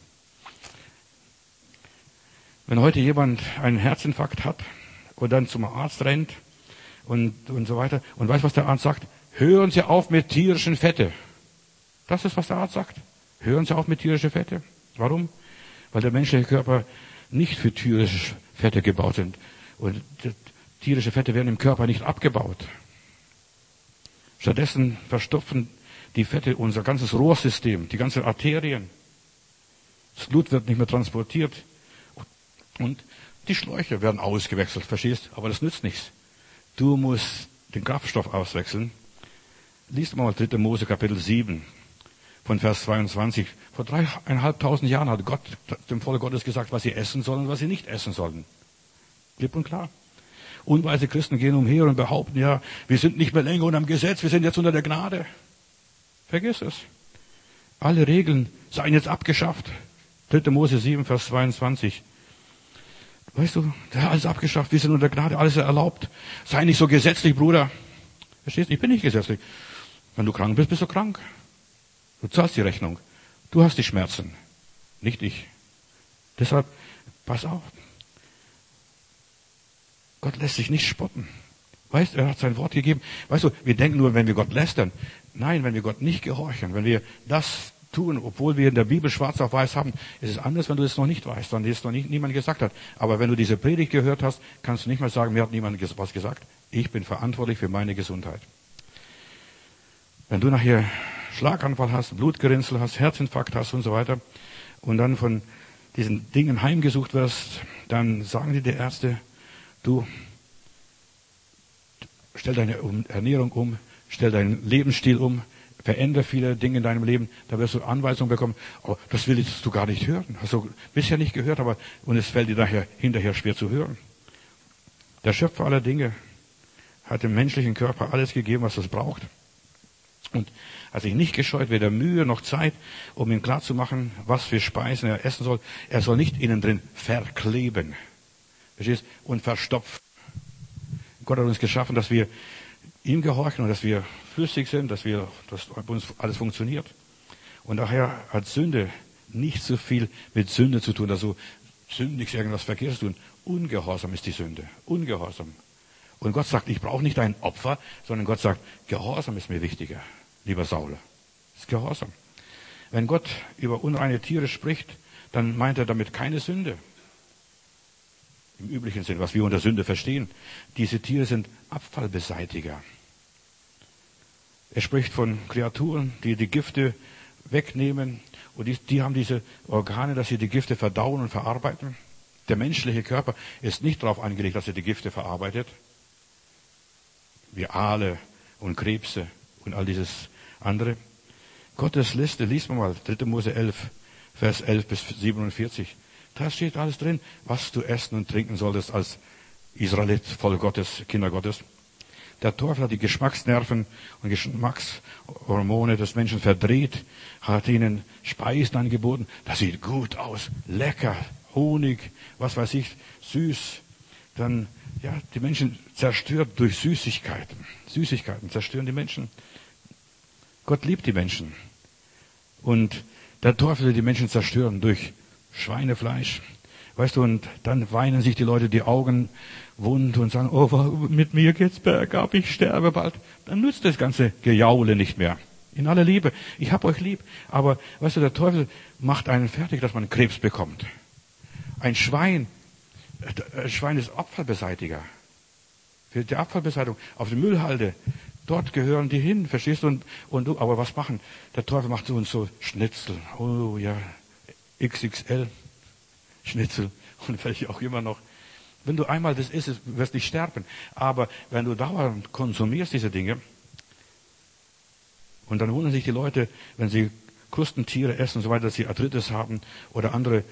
Wenn heute jemand einen Herzinfarkt hat und dann zum Arzt rennt und, und so weiter und weiß, was der Arzt sagt, hören Sie auf mit tierischen Fette. Das ist, was der Arzt sagt. Hören Sie auf mit tierischen Fette. Warum? Weil der menschliche Körper nicht für tierische Fette gebaut sind. Und tierische Fette werden im Körper nicht abgebaut. Stattdessen verstopfen die Fette unser ganzes Rohrsystem, die ganzen Arterien. Das Blut wird nicht mehr transportiert. Und die Schläuche werden ausgewechselt, verstehst? Aber das nützt nichts. Du musst den Kraftstoff auswechseln. Lies mal dritter Mose Kapitel sieben von Vers zweiundzwanzig. Vor dreieinhalbtausend Jahren hat Gott dem Volk Gottes gesagt, was sie essen sollen und was sie nicht essen sollen. Klipp und klar. Unweise Christen gehen umher und behaupten, ja, wir sind nicht mehr länger unter dem Gesetz, wir sind jetzt unter der Gnade. Vergiss es. Alle Regeln seien jetzt abgeschafft. dritter Mose sieben, Vers zweiundzwanzig. Weißt du, der hat alles abgeschafft, wir sind unter Gnade, alles erlaubt. Sei nicht so gesetzlich, Bruder. Verstehst du? Ich bin nicht gesetzlich. Wenn du krank bist, bist du krank. Du zahlst die Rechnung. Du hast die Schmerzen, nicht ich. Deshalb, pass auf. Gott lässt sich nicht spotten. Weißt du, er hat sein Wort gegeben. Weißt du, wir denken nur, wenn wir Gott lästern. Nein, wenn wir Gott nicht gehorchen, wenn wir das tun, obwohl wir in der Bibel schwarz auf weiß haben, ist es anders, wenn du es noch nicht weißt, dann es noch nicht, niemand gesagt hat. Aber wenn du diese Predigt gehört hast, kannst du nicht mehr sagen, mir hat niemand was gesagt. Ich bin verantwortlich für meine Gesundheit. Wenn du nachher Schlaganfall hast, Blutgerinnsel hast, Herzinfarkt hast und so weiter und dann von diesen Dingen heimgesucht wirst, dann sagen dir die Ärzte, du, stell deine Ernährung um, stell deinen Lebensstil um, verändere viele Dinge in deinem Leben, da wirst du Anweisungen bekommen, oh, das willst du gar nicht hören. Hast du bisher nicht gehört, aber und es fällt dir nachher hinterher schwer zu hören. Der Schöpfer aller Dinge hat dem menschlichen Körper alles gegeben, was es braucht. Und hat sich nicht gescheut, weder Mühe noch Zeit, um ihm klarzumachen, was für Speisen er essen soll. Er soll nicht innen drin verkleben. Verstehst? Und verstopfen. Gott hat uns geschaffen, dass wir ihm gehorchen und dass wir flüssig sind, dass wir, dass bei uns alles funktioniert. Und daher hat Sünde nicht so viel mit Sünde zu tun, also sündig irgendwas Verkehrtes zu tun. Ungehorsam ist die Sünde. Ungehorsam. Und Gott sagt, ich brauche nicht ein Opfer, sondern Gott sagt, Gehorsam ist mir wichtiger, lieber Saul. Das ist Gehorsam. Wenn Gott über unreine Tiere spricht, dann meint er damit keine Sünde. Im üblichen Sinn, was wir unter Sünde verstehen. Diese Tiere sind Abfallbeseitiger. Er spricht von Kreaturen, die die Gifte wegnehmen. Und die, die haben diese Organe, dass sie die Gifte verdauen und verarbeiten. Der menschliche Körper ist nicht darauf angelegt, dass er die Gifte verarbeitet. Wie Aale und Krebse und all dieses andere. Gottes Liste, liest man mal, dritter Mose elf, Vers elf bis siebenundvierzig. Da steht alles drin, was du essen und trinken solltest als Israelit, Volk Gottes, Kinder Gottes. Der Teufel hat die Geschmacksnerven und Geschmackshormone des Menschen verdreht, hat ihnen Speisen angeboten. Das sieht gut aus, lecker, Honig, was weiß ich, süß. Dann, ja, die Menschen zerstört durch Süßigkeiten. Süßigkeiten zerstören die Menschen. Gott liebt die Menschen. Und der Teufel will die Menschen zerstören durch Schweinefleisch. Weißt du, und dann weinen sich die Leute die Augen wund und sagen, oh, mit mir geht's bergab, ich sterbe bald. Dann nützt das ganze Gejaule nicht mehr. In aller Liebe. Ich hab euch lieb. Aber, weißt du, der Teufel macht einen fertig, dass man Krebs bekommt. Ein Schwein, ein Schwein ist Abfallbeseitiger. Für die Abfallbeseitigung auf der Müllhalde, dort gehören die hin, verstehst du? Und, und du, aber was machen? Der Teufel macht so und so Schnitzel. Oh ja, X X L Schnitzel und welche auch immer noch. Wenn du einmal das isst, wirst du nicht sterben. Aber wenn du dauernd konsumierst diese Dinge, und dann wundern sich die Leute, wenn sie Krustentiere essen und so weiter, dass sie Arthritis haben oder andere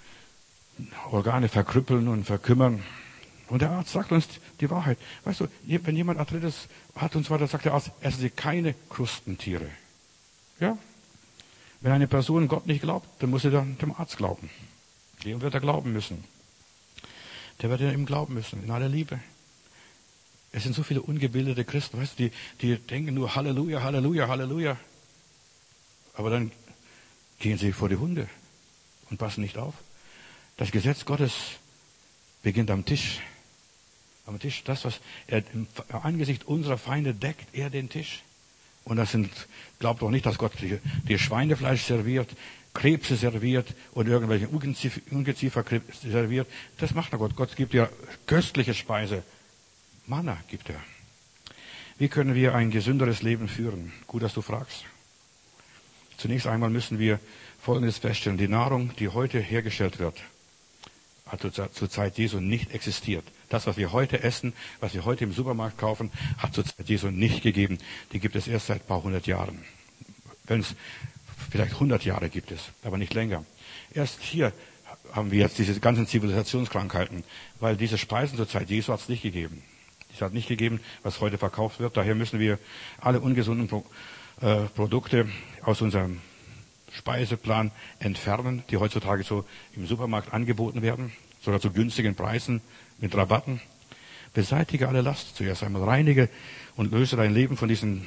Organe verkrüppeln und verkümmern. Und der Arzt sagt uns die Wahrheit. Weißt du, wenn jemand Arthritis hat und so weiter, sagt der Arzt, essen Sie keine Krustentiere. Ja? Wenn eine Person Gott nicht glaubt, dann muss sie dann dem Arzt glauben. Dem wird er glauben müssen. Der wird ja ihm glauben müssen, in aller Liebe. Es sind so viele ungebildete Christen, weißt du, die, die denken nur Halleluja, Halleluja, Halleluja. Aber dann gehen sie vor die Hunde und passen nicht auf. Das Gesetz Gottes beginnt am Tisch. Am Tisch, das, was er im Angesicht unserer Feinde deckt, er den Tisch. Und das sind, glaubt doch nicht, dass Gott dir, dir Schweinefleisch serviert, Krebse serviert oder irgendwelche Ungeziefer serviert. Das macht er Gott. Gott gibt dir köstliche Speise. Manna gibt er. Wie können wir ein gesünderes Leben führen? Gut, dass du fragst. Zunächst einmal müssen wir Folgendes feststellen. Die Nahrung, die heute hergestellt wird, hat zur Zeit Jesu nicht existiert. Das, was wir heute essen, was wir heute im Supermarkt kaufen, hat zur Zeit Jesu nicht gegeben. Die gibt es erst seit ein paar hundert Jahren. Wenn es vielleicht hundert Jahre gibt es, aber nicht länger. Erst hier haben wir jetzt diese ganzen Zivilisationskrankheiten, weil diese Speisen zur Zeit Jesu hat es nicht gegeben. Es hat nicht gegeben, was heute verkauft wird. Daher müssen wir alle ungesunden Pro, äh, Produkte aus unserem Speiseplan entfernen, die heutzutage so im Supermarkt angeboten werden, sogar zu günstigen Preisen mit Rabatten. Beseitige alle Last zuerst einmal, reinige und löse dein Leben von diesen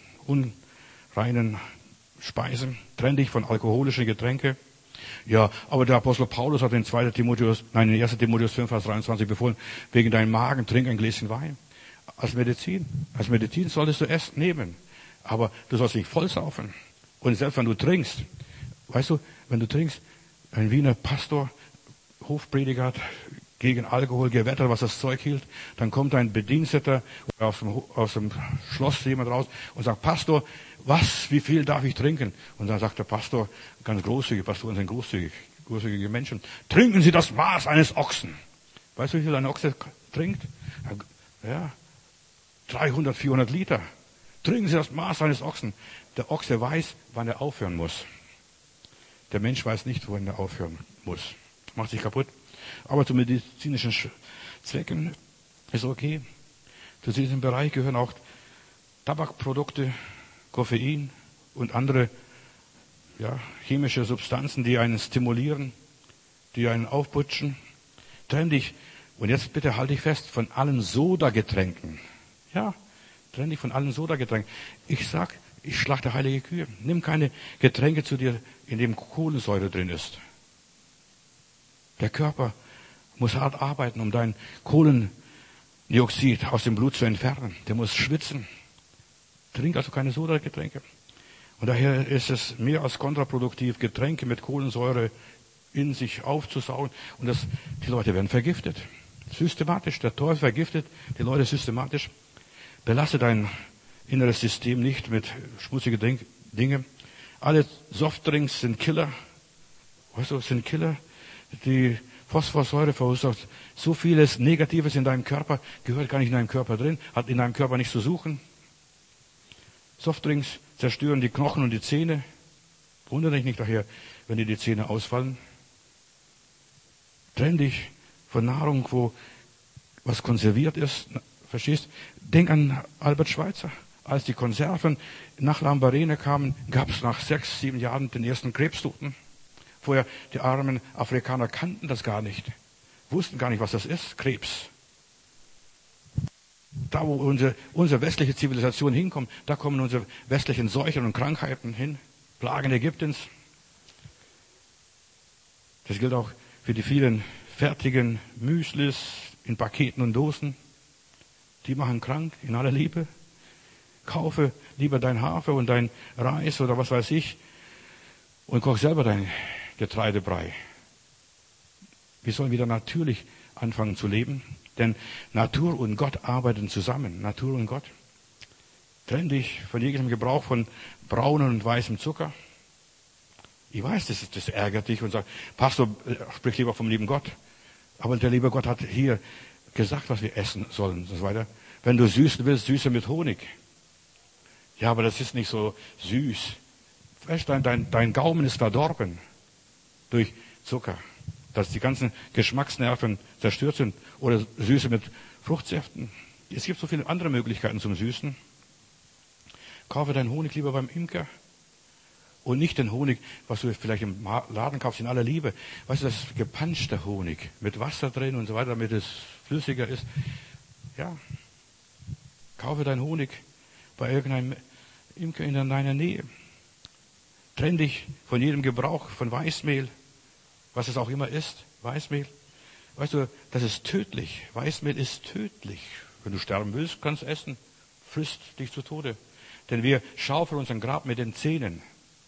unreinen Speisen, trenn dich von alkoholischen Getränke. Ja, aber der Apostel Paulus hat in zweiten Timotheus, nein, in ersten Timotheus fünf, Vers dreiundzwanzig befohlen, wegen deinem Magen trink ein Gläschen Wein. Als Medizin. Als Medizin solltest du es nehmen. Aber du sollst nicht vollsaufen. Und selbst wenn du trinkst, weißt du, wenn du trinkst, ein Wiener Pastor, Hofprediger hat gegen Alkohol gewettert, was das Zeug hielt, dann kommt ein Bediensteter aus dem, aus dem Schloss jemand raus und sagt, Pastor, was, wie viel darf ich trinken? Und dann sagt der Pastor, ganz großzügig, Pastoren sind großzügig, großzügige Menschen, trinken Sie das Maß eines Ochsen. Weißt du, wie viel ein Ochse trinkt? Ja, dreihundert, vierhundert Liter. Trinken Sie das Maß eines Ochsen. Der Ochse weiß, wann er aufhören muss. Der Mensch weiß nicht, wann er aufhören muss. Macht sich kaputt. Aber zu medizinischen Zwecken ist okay. Zu diesem Bereich gehören auch Tabakprodukte, Koffein und andere ja, chemische Substanzen, die einen stimulieren, die einen aufputschen. Trenn dich, und jetzt bitte halte dich fest, von allen Sodagetränken. Ja, trenn dich von allen Sodagetränken. Ich sag, ich schlachte heilige Kühe. Nimm keine Getränke zu dir, in dem Kohlensäure drin ist. Der Körper muss hart arbeiten, um dein Kohlendioxid aus dem Blut zu entfernen. Der muss schwitzen. Trink also keine Sodagetränke. Und daher ist es mehr als kontraproduktiv, Getränke mit Kohlensäure in sich aufzusaugen. Und das, die Leute werden vergiftet. Systematisch. Der Teufel vergiftet die Leute systematisch. Belasse dein inneres System nicht mit schmutzigen Dingen. Alle Softdrinks sind Killer. Weißt du, sind Killer. Die Phosphorsäure verursacht so vieles Negatives in deinem Körper, gehört gar nicht in deinem Körper drin, hat in deinem Körper nichts zu suchen. Softdrinks zerstören die Knochen und die Zähne. Wundere dich nicht daher, wenn dir die Zähne ausfallen. Trenn dich von Nahrung, wo was konserviert ist. Verstehst? Denk an Albert Schweitzer. Als die Konserven nach Lambarene kamen, gab es nach sechs, sieben Jahren den ersten Krebstoten. Vorher, die armen Afrikaner kannten das gar nicht. Wussten gar nicht, was das ist, Krebs. Da, wo unsere, unsere westliche Zivilisation hinkommt, da kommen unsere westlichen Seuchen und Krankheiten hin. Plagen Ägyptens. Das gilt auch für die vielen fertigen Müslis in Paketen und Dosen. Die machen krank, in aller Liebe. Kaufe lieber dein Hafer und dein Reis oder was weiß ich und koch selber dein Getreidebrei. Wir sollen wieder natürlich anfangen zu leben, denn Natur und Gott arbeiten zusammen. Natur und Gott. Trenn dich von jeglichem Gebrauch von braunem und weißem Zucker. Ich weiß, das, ist, das ärgert dich und sagt, Pastor, sprich lieber vom lieben Gott. Aber der liebe Gott hat hier gesagt, was wir essen sollen und so weiter. Wenn du süßen willst, süße mit Honig. Ja, aber das ist nicht so süß. Weißt, dein, dein, dein Gaumen ist verdorben durch Zucker, dass die ganzen Geschmacksnerven zerstört sind. Oder Süße mit Fruchtsäften. Es gibt so viele andere Möglichkeiten zum Süßen. Kaufe deinen Honig lieber beim Imker. Und nicht den Honig, was du vielleicht im Laden kaufst, in aller Liebe. Weißt du, das ist gepanschter Honig. Mit Wasser drin und so weiter, damit es flüssiger ist. Ja. Kaufe deinen Honig bei irgendeinem Imker in deiner Nähe. Trenn dich von jedem Gebrauch von Weißmehl, was es auch immer ist. Weißmehl. Weißt du, das ist tödlich. Weißmehl ist tödlich. Wenn du sterben willst, kannst du essen. Frisst dich zu Tode. Denn wir schaufeln uns ein Grab mit den Zähnen.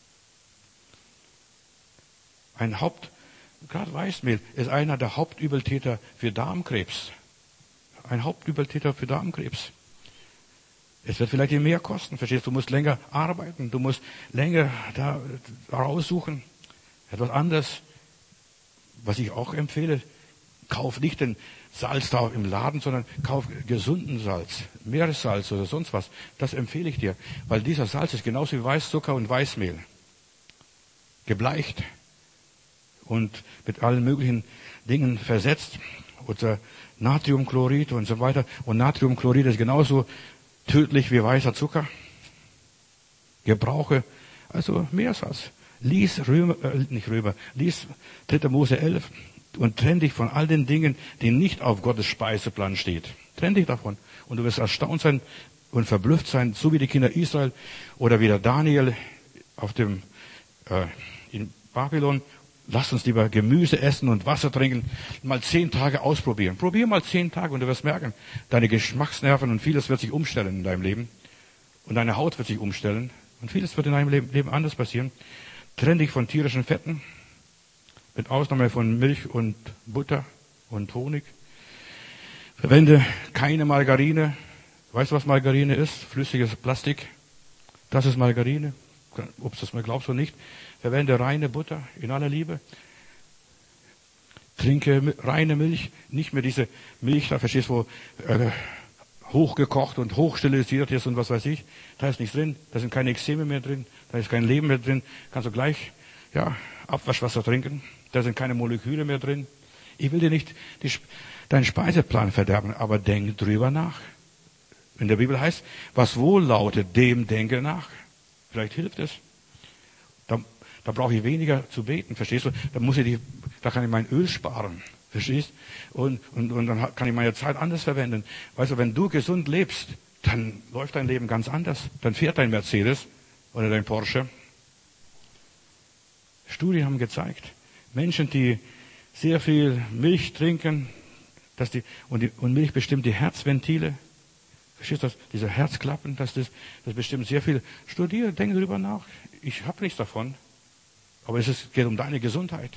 Ein Haupt, gerade Weißmehl, ist einer der Hauptübeltäter für Darmkrebs. Ein Hauptübeltäter für Darmkrebs. Es wird vielleicht mehr kosten, verstehst du? Du musst länger arbeiten, du musst länger da raussuchen. Etwas anderes, was ich auch empfehle, kauf nicht den Salz da im Laden, sondern kauf gesunden Salz, Meeressalz oder sonst was. Das empfehle ich dir, weil dieser Salz ist genauso wie Weißzucker und Weißmehl. Gebleicht und mit allen möglichen Dingen versetzt. Oder Natriumchlorid und so weiter. Und Natriumchlorid ist genauso tödlich wie weißer Zucker. Gebrauche also Meersalz. Lies Römer, äh, nicht Römer, lies dritter Mose elf und trenn dich von all den Dingen, die nicht auf Gottes Speiseplan steht. Trenn dich davon. Und du wirst erstaunt sein und verblüfft sein, so wie die Kinder Israel oder wie der Daniel auf dem, äh, in Babylon. Lass uns lieber Gemüse essen und Wasser trinken. Mal zehn Tage ausprobieren. Probier mal zehn Tage und du wirst merken, deine Geschmacksnerven und vieles wird sich umstellen in deinem Leben. Und deine Haut wird sich umstellen. Und vieles wird in deinem Leben anders passieren. Trenn dich von tierischen Fetten. Mit Ausnahme von Milch und Butter und Honig. Verwende keine Margarine. Weißt du, was Margarine ist? Flüssiges Plastik. Das ist Margarine. Ob du das mal glaubst oder nicht. Verwende reine Butter in aller Liebe. Trinke reine Milch. Nicht mehr diese Milch, da verstehst du, wo äh, hochgekocht und hochsterilisiert ist und was weiß ich. Da ist nichts drin. Da sind keine Ekzeme mehr drin. Da ist kein Leben mehr drin. Kannst du gleich ja, Abwaschwasser trinken. Da sind keine Moleküle mehr drin. Ich will dir nicht die, deinen Speiseplan verderben, aber denk drüber nach. In der Bibel heißt, was wohl lautet, dem denke nach. Vielleicht hilft es. Da, da brauche ich weniger zu beten, verstehst du? Da muss ich die, da kann ich mein Öl sparen, verstehst? Und, und, und dann kann ich meine Zeit anders verwenden. Weißt du, wenn du gesund lebst, dann läuft dein Leben ganz anders. Dann fährt dein Mercedes oder dein Porsche. Studien haben gezeigt, Menschen, die sehr viel Milch trinken, dass die, und, die, und Milch bestimmt die Herzventile. Verstehst du das? Diese Herzklappen, das, das, das bestimmt sehr viel. Studiere, denke darüber nach. Ich habe nichts davon. Aber es ist, geht um deine Gesundheit.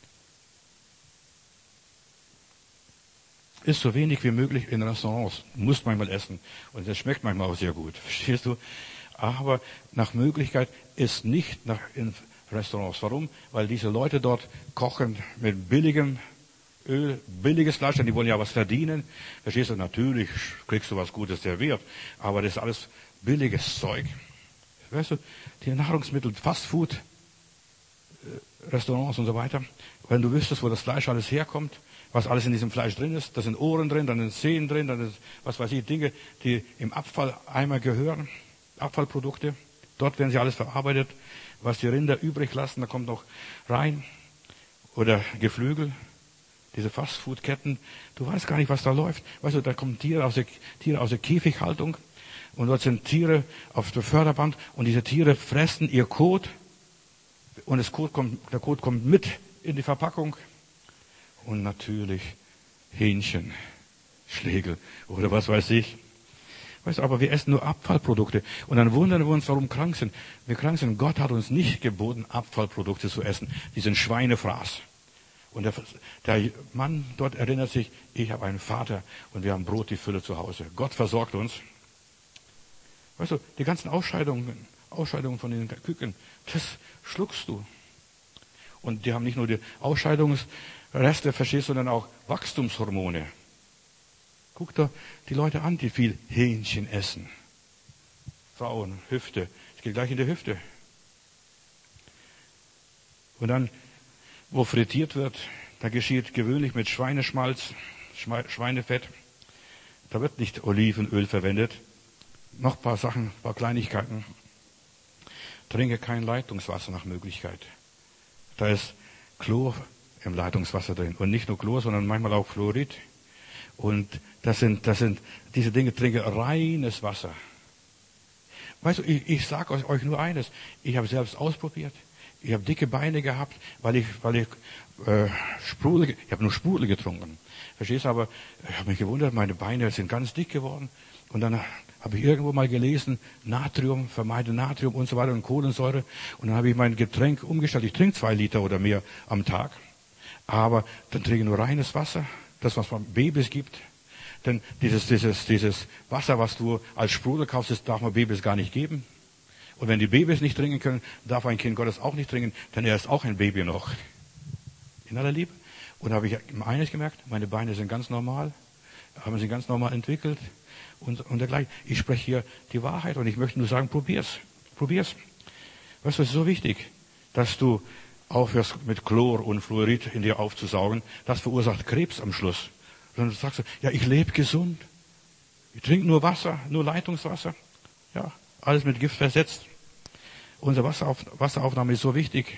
Ist so wenig wie möglich in Restaurants. Du musst manchmal essen. Und das schmeckt manchmal auch sehr gut. Verstehst du? Aber nach Möglichkeit ist nicht nach, in Restaurants. Warum? Weil diese Leute dort kochen mit billigem Öl, billiges Fleisch, denn die wollen ja was verdienen. Verstehst du? Natürlich kriegst du was Gutes serviert, aber das ist alles billiges Zeug. Weißt du, die Nahrungsmittel, Fastfood, Restaurants und so weiter. Wenn du wüsstest, wo das Fleisch alles herkommt, was alles in diesem Fleisch drin ist, da sind Ohren drin, dann sind Zehen drin, dann ist, was weiß ich, Dinge, die im Abfalleimer gehören, Abfallprodukte. Dort werden sie alles verarbeitet. Was die Rinder übrig lassen, da kommt noch rein. Oder Geflügel. Diese Fastfood-Ketten, du weißt gar nicht, was da läuft. Weißt du, da kommen Tiere aus der, Tiere aus der Käfighaltung und dort sind Tiere auf der Förderband und diese Tiere fressen ihr Kot und das Kot kommt, der Kot kommt mit in die Verpackung und natürlich Hähnchen, Schlegel oder was weiß ich. Weißt du, aber wir essen nur Abfallprodukte und dann wundern wir uns, warum wir krank sind. Wir krank sind. Gott hat uns nicht geboten, Abfallprodukte zu essen. Die sind Schweinefraß. Und der, der Mann dort erinnert sich, ich habe einen Vater und wir haben Brot die Fülle zu Hause. Gott versorgt uns. Weißt du, die ganzen Ausscheidungen, Ausscheidungen von den Küken, das schluckst du. Und die haben nicht nur die Ausscheidungsreste, verstehst du, sondern auch Wachstumshormone. Guck doch die Leute an, die viel Hähnchen essen. Frauen, Hüfte. Es geht gleich in die Hüfte. Und dann, wo frittiert wird, da geschieht gewöhnlich mit Schweineschmalz, Schweinefett. Da wird nicht Olivenöl verwendet. Noch ein paar Sachen, ein paar Kleinigkeiten. Trinke kein Leitungswasser nach Möglichkeit. Da ist Chlor im Leitungswasser drin. Und nicht nur Chlor, sondern manchmal auch Fluorid. Und das sind, das sind, diese Dinge, trinke reines Wasser. Weißt du, ich, ich sage euch nur eines. Ich habe selbst ausprobiert. Ich habe dicke Beine gehabt, weil ich, weil ich äh, Sprudel, ich habe nur Sprudel getrunken. Verstehst du? Aber ich habe mich gewundert, meine Beine sind ganz dick geworden. Und dann habe ich irgendwo mal gelesen, Natrium, vermeide Natrium und so weiter und Kohlensäure. Und dann habe ich mein Getränk umgestellt. Ich trinke zwei Liter oder mehr am Tag. Aber dann trinke ich nur reines Wasser, das, was man Babys gibt. Denn dieses, dieses, dieses Wasser, was du als Sprudel kaufst, das darf man Babys gar nicht geben. Und wenn die Babys nicht trinken können, darf ein Kind Gottes auch nicht trinken, denn er ist auch ein Baby noch. In aller Liebe. Und da habe ich eines gemerkt, meine Beine sind ganz normal, haben sich ganz normal entwickelt und, und dergleichen. Ich spreche hier die Wahrheit und ich möchte nur sagen, probier's, probier's. Weißt du, es ist so wichtig, dass du aufhörst mit Chlor und Fluorid in dir aufzusaugen. Das verursacht Krebs am Schluss. Und dann sagst du, ja, ich lebe gesund. Ich trinke nur Wasser, nur Leitungswasser. Ja, alles mit Gift versetzt. Unsere Wasserauf- Wasseraufnahme ist so wichtig.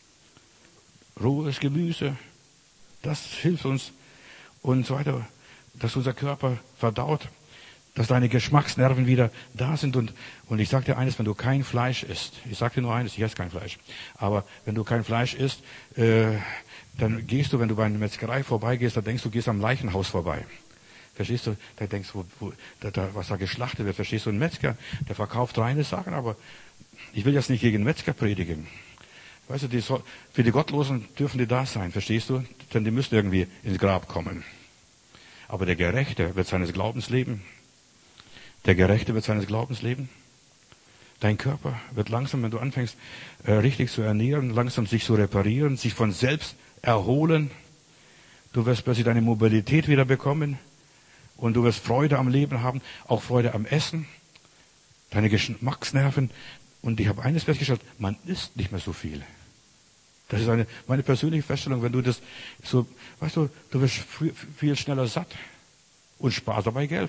Rohes Gemüse, das hilft uns und so weiter, dass unser Körper verdaut, dass deine Geschmacksnerven wieder da sind. Und, und ich sage dir eines, wenn du kein Fleisch isst, ich sage dir nur eines, ich esse kein Fleisch, aber wenn du kein Fleisch isst, äh, dann gehst du, wenn du bei einer Metzgerei vorbeigehst, dann denkst du, gehst am Leichenhaus vorbei. Verstehst du? Da denkst du, wo, wo, da, da, was da geschlachtet wird. Verstehst du? Ein Metzger, der verkauft reine Sachen, aber ich will jetzt nicht gegen Metzger predigen. Weißt du, die soll, für die Gottlosen dürfen die da sein, verstehst du? Denn die müssen irgendwie ins Grab kommen. Aber der Gerechte wird seines Glaubens leben. Der Gerechte wird seines Glaubens leben. Dein Körper wird langsam, wenn du anfängst, äh, richtig zu ernähren, langsam sich zu reparieren, sich von selbst erholen. Du wirst plötzlich deine Mobilität wieder bekommen. Und du wirst Freude am Leben haben, auch Freude am Essen. Deine Geschmacksnerven. Und ich habe eines festgestellt, man isst nicht mehr so viel. Das ist eine, meine persönliche Feststellung, wenn du das so, weißt du, du wirst viel schneller satt und sparst dabei Geld.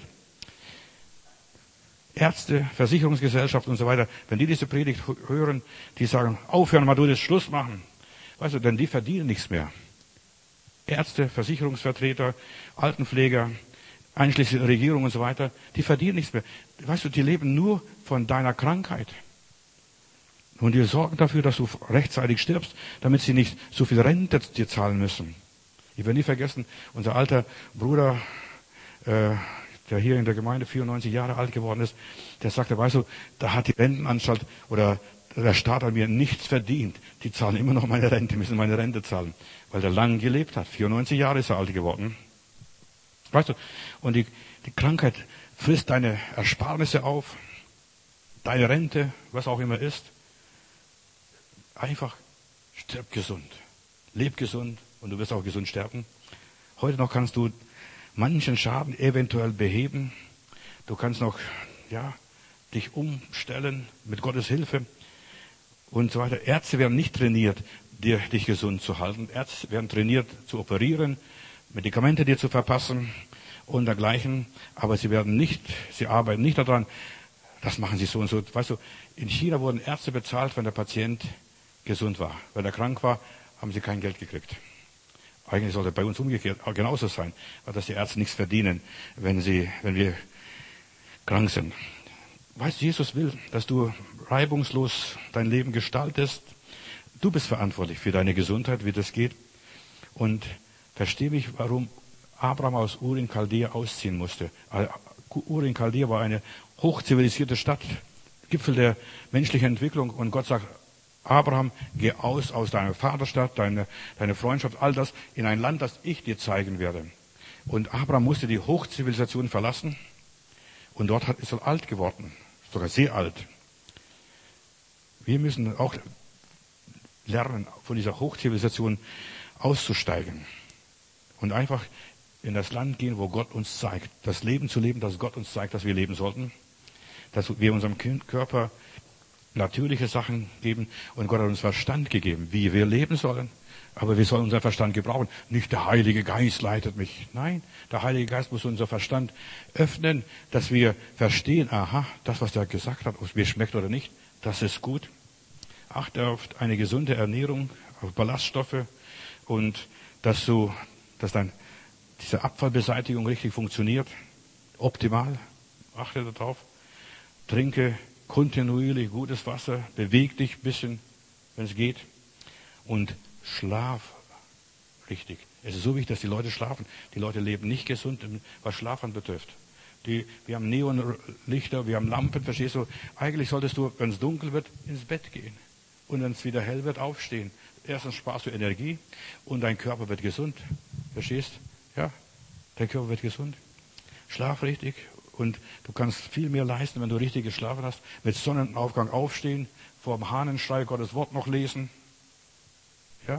Ärzte, Versicherungsgesellschaft und so weiter, wenn die diese Predigt hören, die sagen, aufhören, mal du das Schluss machen. Weißt du, denn die verdienen nichts mehr. Ärzte, Versicherungsvertreter, Altenpfleger, einschließlich Regierung und so weiter, die verdienen nichts mehr. Weißt du, die leben nur von deiner Krankheit. Und die sorgen dafür, dass du rechtzeitig stirbst, damit sie nicht so viel Rente dir zahlen müssen. Ich werde nie vergessen, unser alter Bruder, äh, der hier in der Gemeinde vierundneunzig Jahre alt geworden ist, der sagte, weißt du, da hat die Rentenanstalt oder der Staat an mir nichts verdient. Die zahlen immer noch meine Rente, müssen meine Rente zahlen, weil der lang gelebt hat. vierundneunzig Jahre ist er alt geworden. Weißt du, und die, die Krankheit frisst deine Ersparnisse auf, deine Rente, was auch immer ist. Einfach stirb gesund, leb gesund und du wirst auch gesund sterben. Heute noch kannst du manchen Schaden eventuell beheben. Du kannst noch, ja, dich umstellen mit Gottes Hilfe und so weiter. Ärzte werden nicht trainiert, dir, dich gesund zu halten. Ärzte werden trainiert, zu operieren, Medikamente dir zu verpassen und dergleichen. Aber sie werden nicht, sie arbeiten nicht daran, das machen sie so und so. Weißt du, in China wurden Ärzte bezahlt, wenn der Patient gesund war. Wenn er krank war, haben sie kein Geld gekriegt. Eigentlich sollte bei uns umgekehrt genauso sein, weil dass die Ärzte nichts verdienen, wenn sie, wenn wir krank sind. Weißt du, Jesus will, dass du reibungslos dein Leben gestaltest. Du bist verantwortlich für deine Gesundheit, wie das geht. Und verstehe mich, warum Abraham aus Ur in Chaldea ausziehen musste. Ur in Chaldea war eine hochzivilisierte Stadt, Gipfel der menschlichen Entwicklung. Und Gott sagt, Abraham, geh aus aus deiner Vaterstadt, deine, deine Freundschaft, all das in ein Land, das ich dir zeigen werde. Und Abraham musste die Hochzivilisation verlassen. Und dort hat, ist er alt geworden, sogar sehr alt. Wir müssen auch lernen, von dieser Hochzivilisation auszusteigen. Und einfach in das Land gehen, wo Gott uns zeigt. Das Leben zu leben, das Gott uns zeigt, dass wir leben sollten. Dass wir unserem Körper natürliche Sachen geben und Gott hat uns Verstand gegeben, wie wir leben sollen. Aber wir sollen unseren Verstand gebrauchen. Nicht der Heilige Geist leitet mich. Nein, der Heilige Geist muss unser Verstand öffnen, dass wir verstehen, aha, das, was er gesagt hat, ob es mir schmeckt oder nicht, das ist gut. Achte auf eine gesunde Ernährung, auf Ballaststoffe und dass du, dass dein, diese Abfallbeseitigung richtig funktioniert. Optimal. Achte darauf. Trinke kontinuierlich gutes Wasser. Beweg dich ein bisschen, wenn es geht. Und Schlaf richtig. Es ist so wichtig, dass die Leute schlafen. Die Leute leben nicht gesund, was Schlaf anbetrifft. Die, wir haben Neonlichter, wir haben Lampen, verstehst du? Eigentlich solltest du, wenn es dunkel wird, ins Bett gehen. Und wenn es wieder hell wird, aufstehen. Erstens sparst du Energie und dein Körper wird gesund. Verstehst? Ja, dein Körper wird gesund. Schlaf richtig und du kannst viel mehr leisten, wenn du richtig geschlafen hast. Mit Sonnenaufgang aufstehen, vor dem Hahnenschrei Gottes Wort noch lesen. Ja?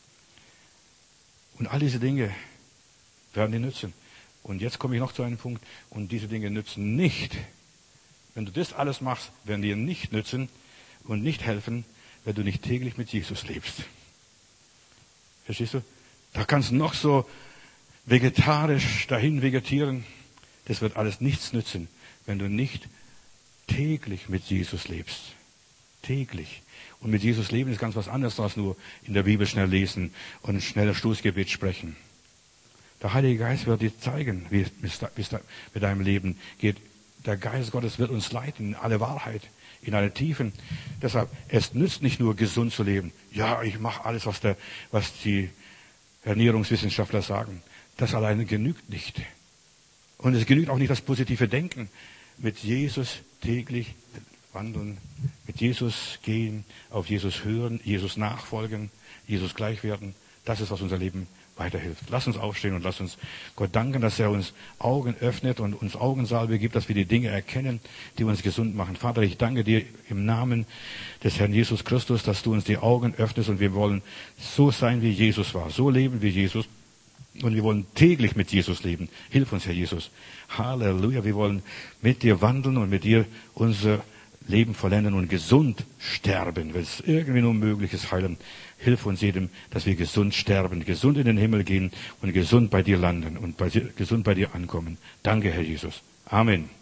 Und all diese Dinge werden dir nützen. Und jetzt komme ich noch zu einem Punkt. Und diese Dinge nützen nicht. Wenn du das alles machst, werden dir nicht nützen und nicht helfen, wenn du nicht täglich mit Jesus lebst. Verstehst du? Da kannst du noch so vegetarisch dahin vegetieren. Das wird alles nichts nützen, wenn du nicht täglich mit Jesus lebst. Täglich. Und mit Jesus leben ist ganz was anderes als nur in der Bibel schnell lesen und ein schneller Stoßgebet sprechen. Der Heilige Geist wird dir zeigen, wie es mit deinem Leben geht. Der Geist Gottes wird uns leiten in alle Wahrheit, in alle Tiefen. Deshalb, es nützt nicht nur gesund zu leben. Ja, ich mache alles, was, der, was die Ernährungswissenschaftler sagen. Das alleine genügt nicht. Und es genügt auch nicht das positive Denken. Mit Jesus täglich wandeln, mit Jesus gehen, auf Jesus hören, Jesus nachfolgen, Jesus gleich werden. Das ist, was unser Leben weiterhilft. Lass uns aufstehen und lass uns Gott danken, dass er uns Augen öffnet und uns Augensalbe gibt, dass wir die Dinge erkennen, die uns gesund machen. Vater, ich danke dir im Namen des Herrn Jesus Christus, dass du uns die Augen öffnest und wir wollen so sein, wie Jesus war, so leben wie Jesus. Und wir wollen täglich mit Jesus leben. Hilf uns, Herr Jesus. Halleluja. Wir wollen mit dir wandeln und mit dir unser Leben vollenden und gesund sterben, wenn es irgendwie nur möglich ist, heilen. Hilf uns jedem, dass wir gesund sterben, gesund in den Himmel gehen und gesund bei dir landen und bei, gesund bei dir ankommen. Danke, Herr Jesus. Amen.